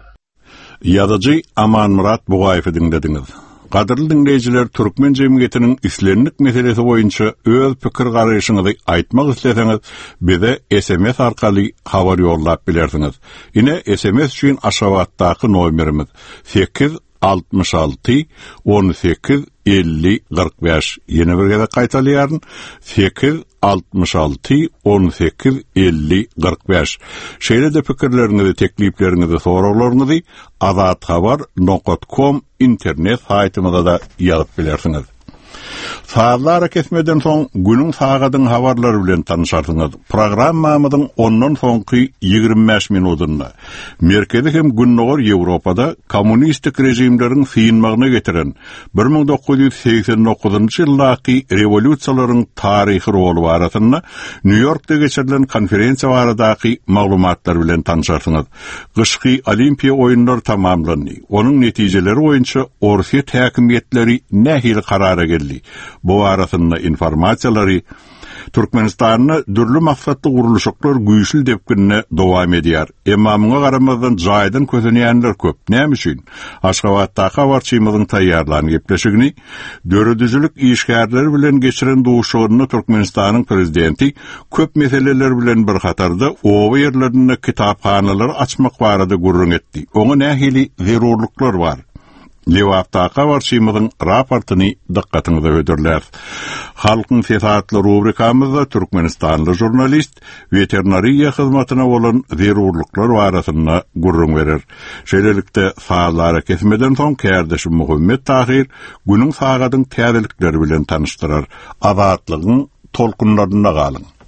Yazıcı Aman Murat Buğayf'ı dinlediniz. Qadirli dinleyiciler, Türkmen cemiyetinin islenlik meselesi boyunca öz pikir garayışınızı aytmak isterseniz bize S M S arkalı habar yollap bilersiniz. Yine S M S için aşağıdaki numaramiz sekiz altmış altı on sekiz elli kırk beş. Yine bir kere kaytalayarın sekiz altmış altı on sekiz elli kırk beş. Şeýle de pikirlerinizi, tekliplerinizi, soralarınızı azathabar nokta com internet saytymyza da ýazyp bilersiniz. Saatlara kesmeden soň günüň sagadyň habarlary bilen tanışarsınız. Programmamyzyň ondan soňky ýygrimi beş minutunda merkezi hem günnäger Ýewropada kommunistik rejimleriň syýnmagyna getiren bir ming dokuz ýüz seksen dokuzynjy ýyldaky rewolýusiýalaryň taryhy rolu barasynda New Yorkda geçirilen konferensiýa baradaky maglumatlar bilen tanışarsınız. Gyşky Olimpiýa oýunlary tamamlandy. Onuň netijeleri boýunça Orsiýa häkimetleri nähili karara geldi. Bu arasında informasiýalary Türkmenistan'ı dürlü maksatlı guruluşuklar güýçli depkinne dowam edýär. Emma muňa garamazdan jaýdan közenýänler köp. Näme üçin? Aşgabatda habarçymyzyň taýýarlanyp gepleşigini, döredüzülük işgärleri bilen geçiren duşugyny Türkmenistanyň prezidenti köp meseleler bilen bir hatarda o ýerlerinde kitapxanalar açmak barada gurrun etdi. Oňa nähili zerurluklar bar. Lewaptaqa Warşimyň raportyny diqqatyňyza ödürler. Halkyň sesatly rubrikamyzda Türkmenistanly jurnalist veterinariýa hyzmatyna bolan zerurluklar barasyna gurrun berer. Şeýlelikde sağlara kesmeden soň kärdeşim Muhammed Tahir günüň sagadyň täzelikleri bilen tanıştyrar. Azatlygyň tolkunlaryna galyň.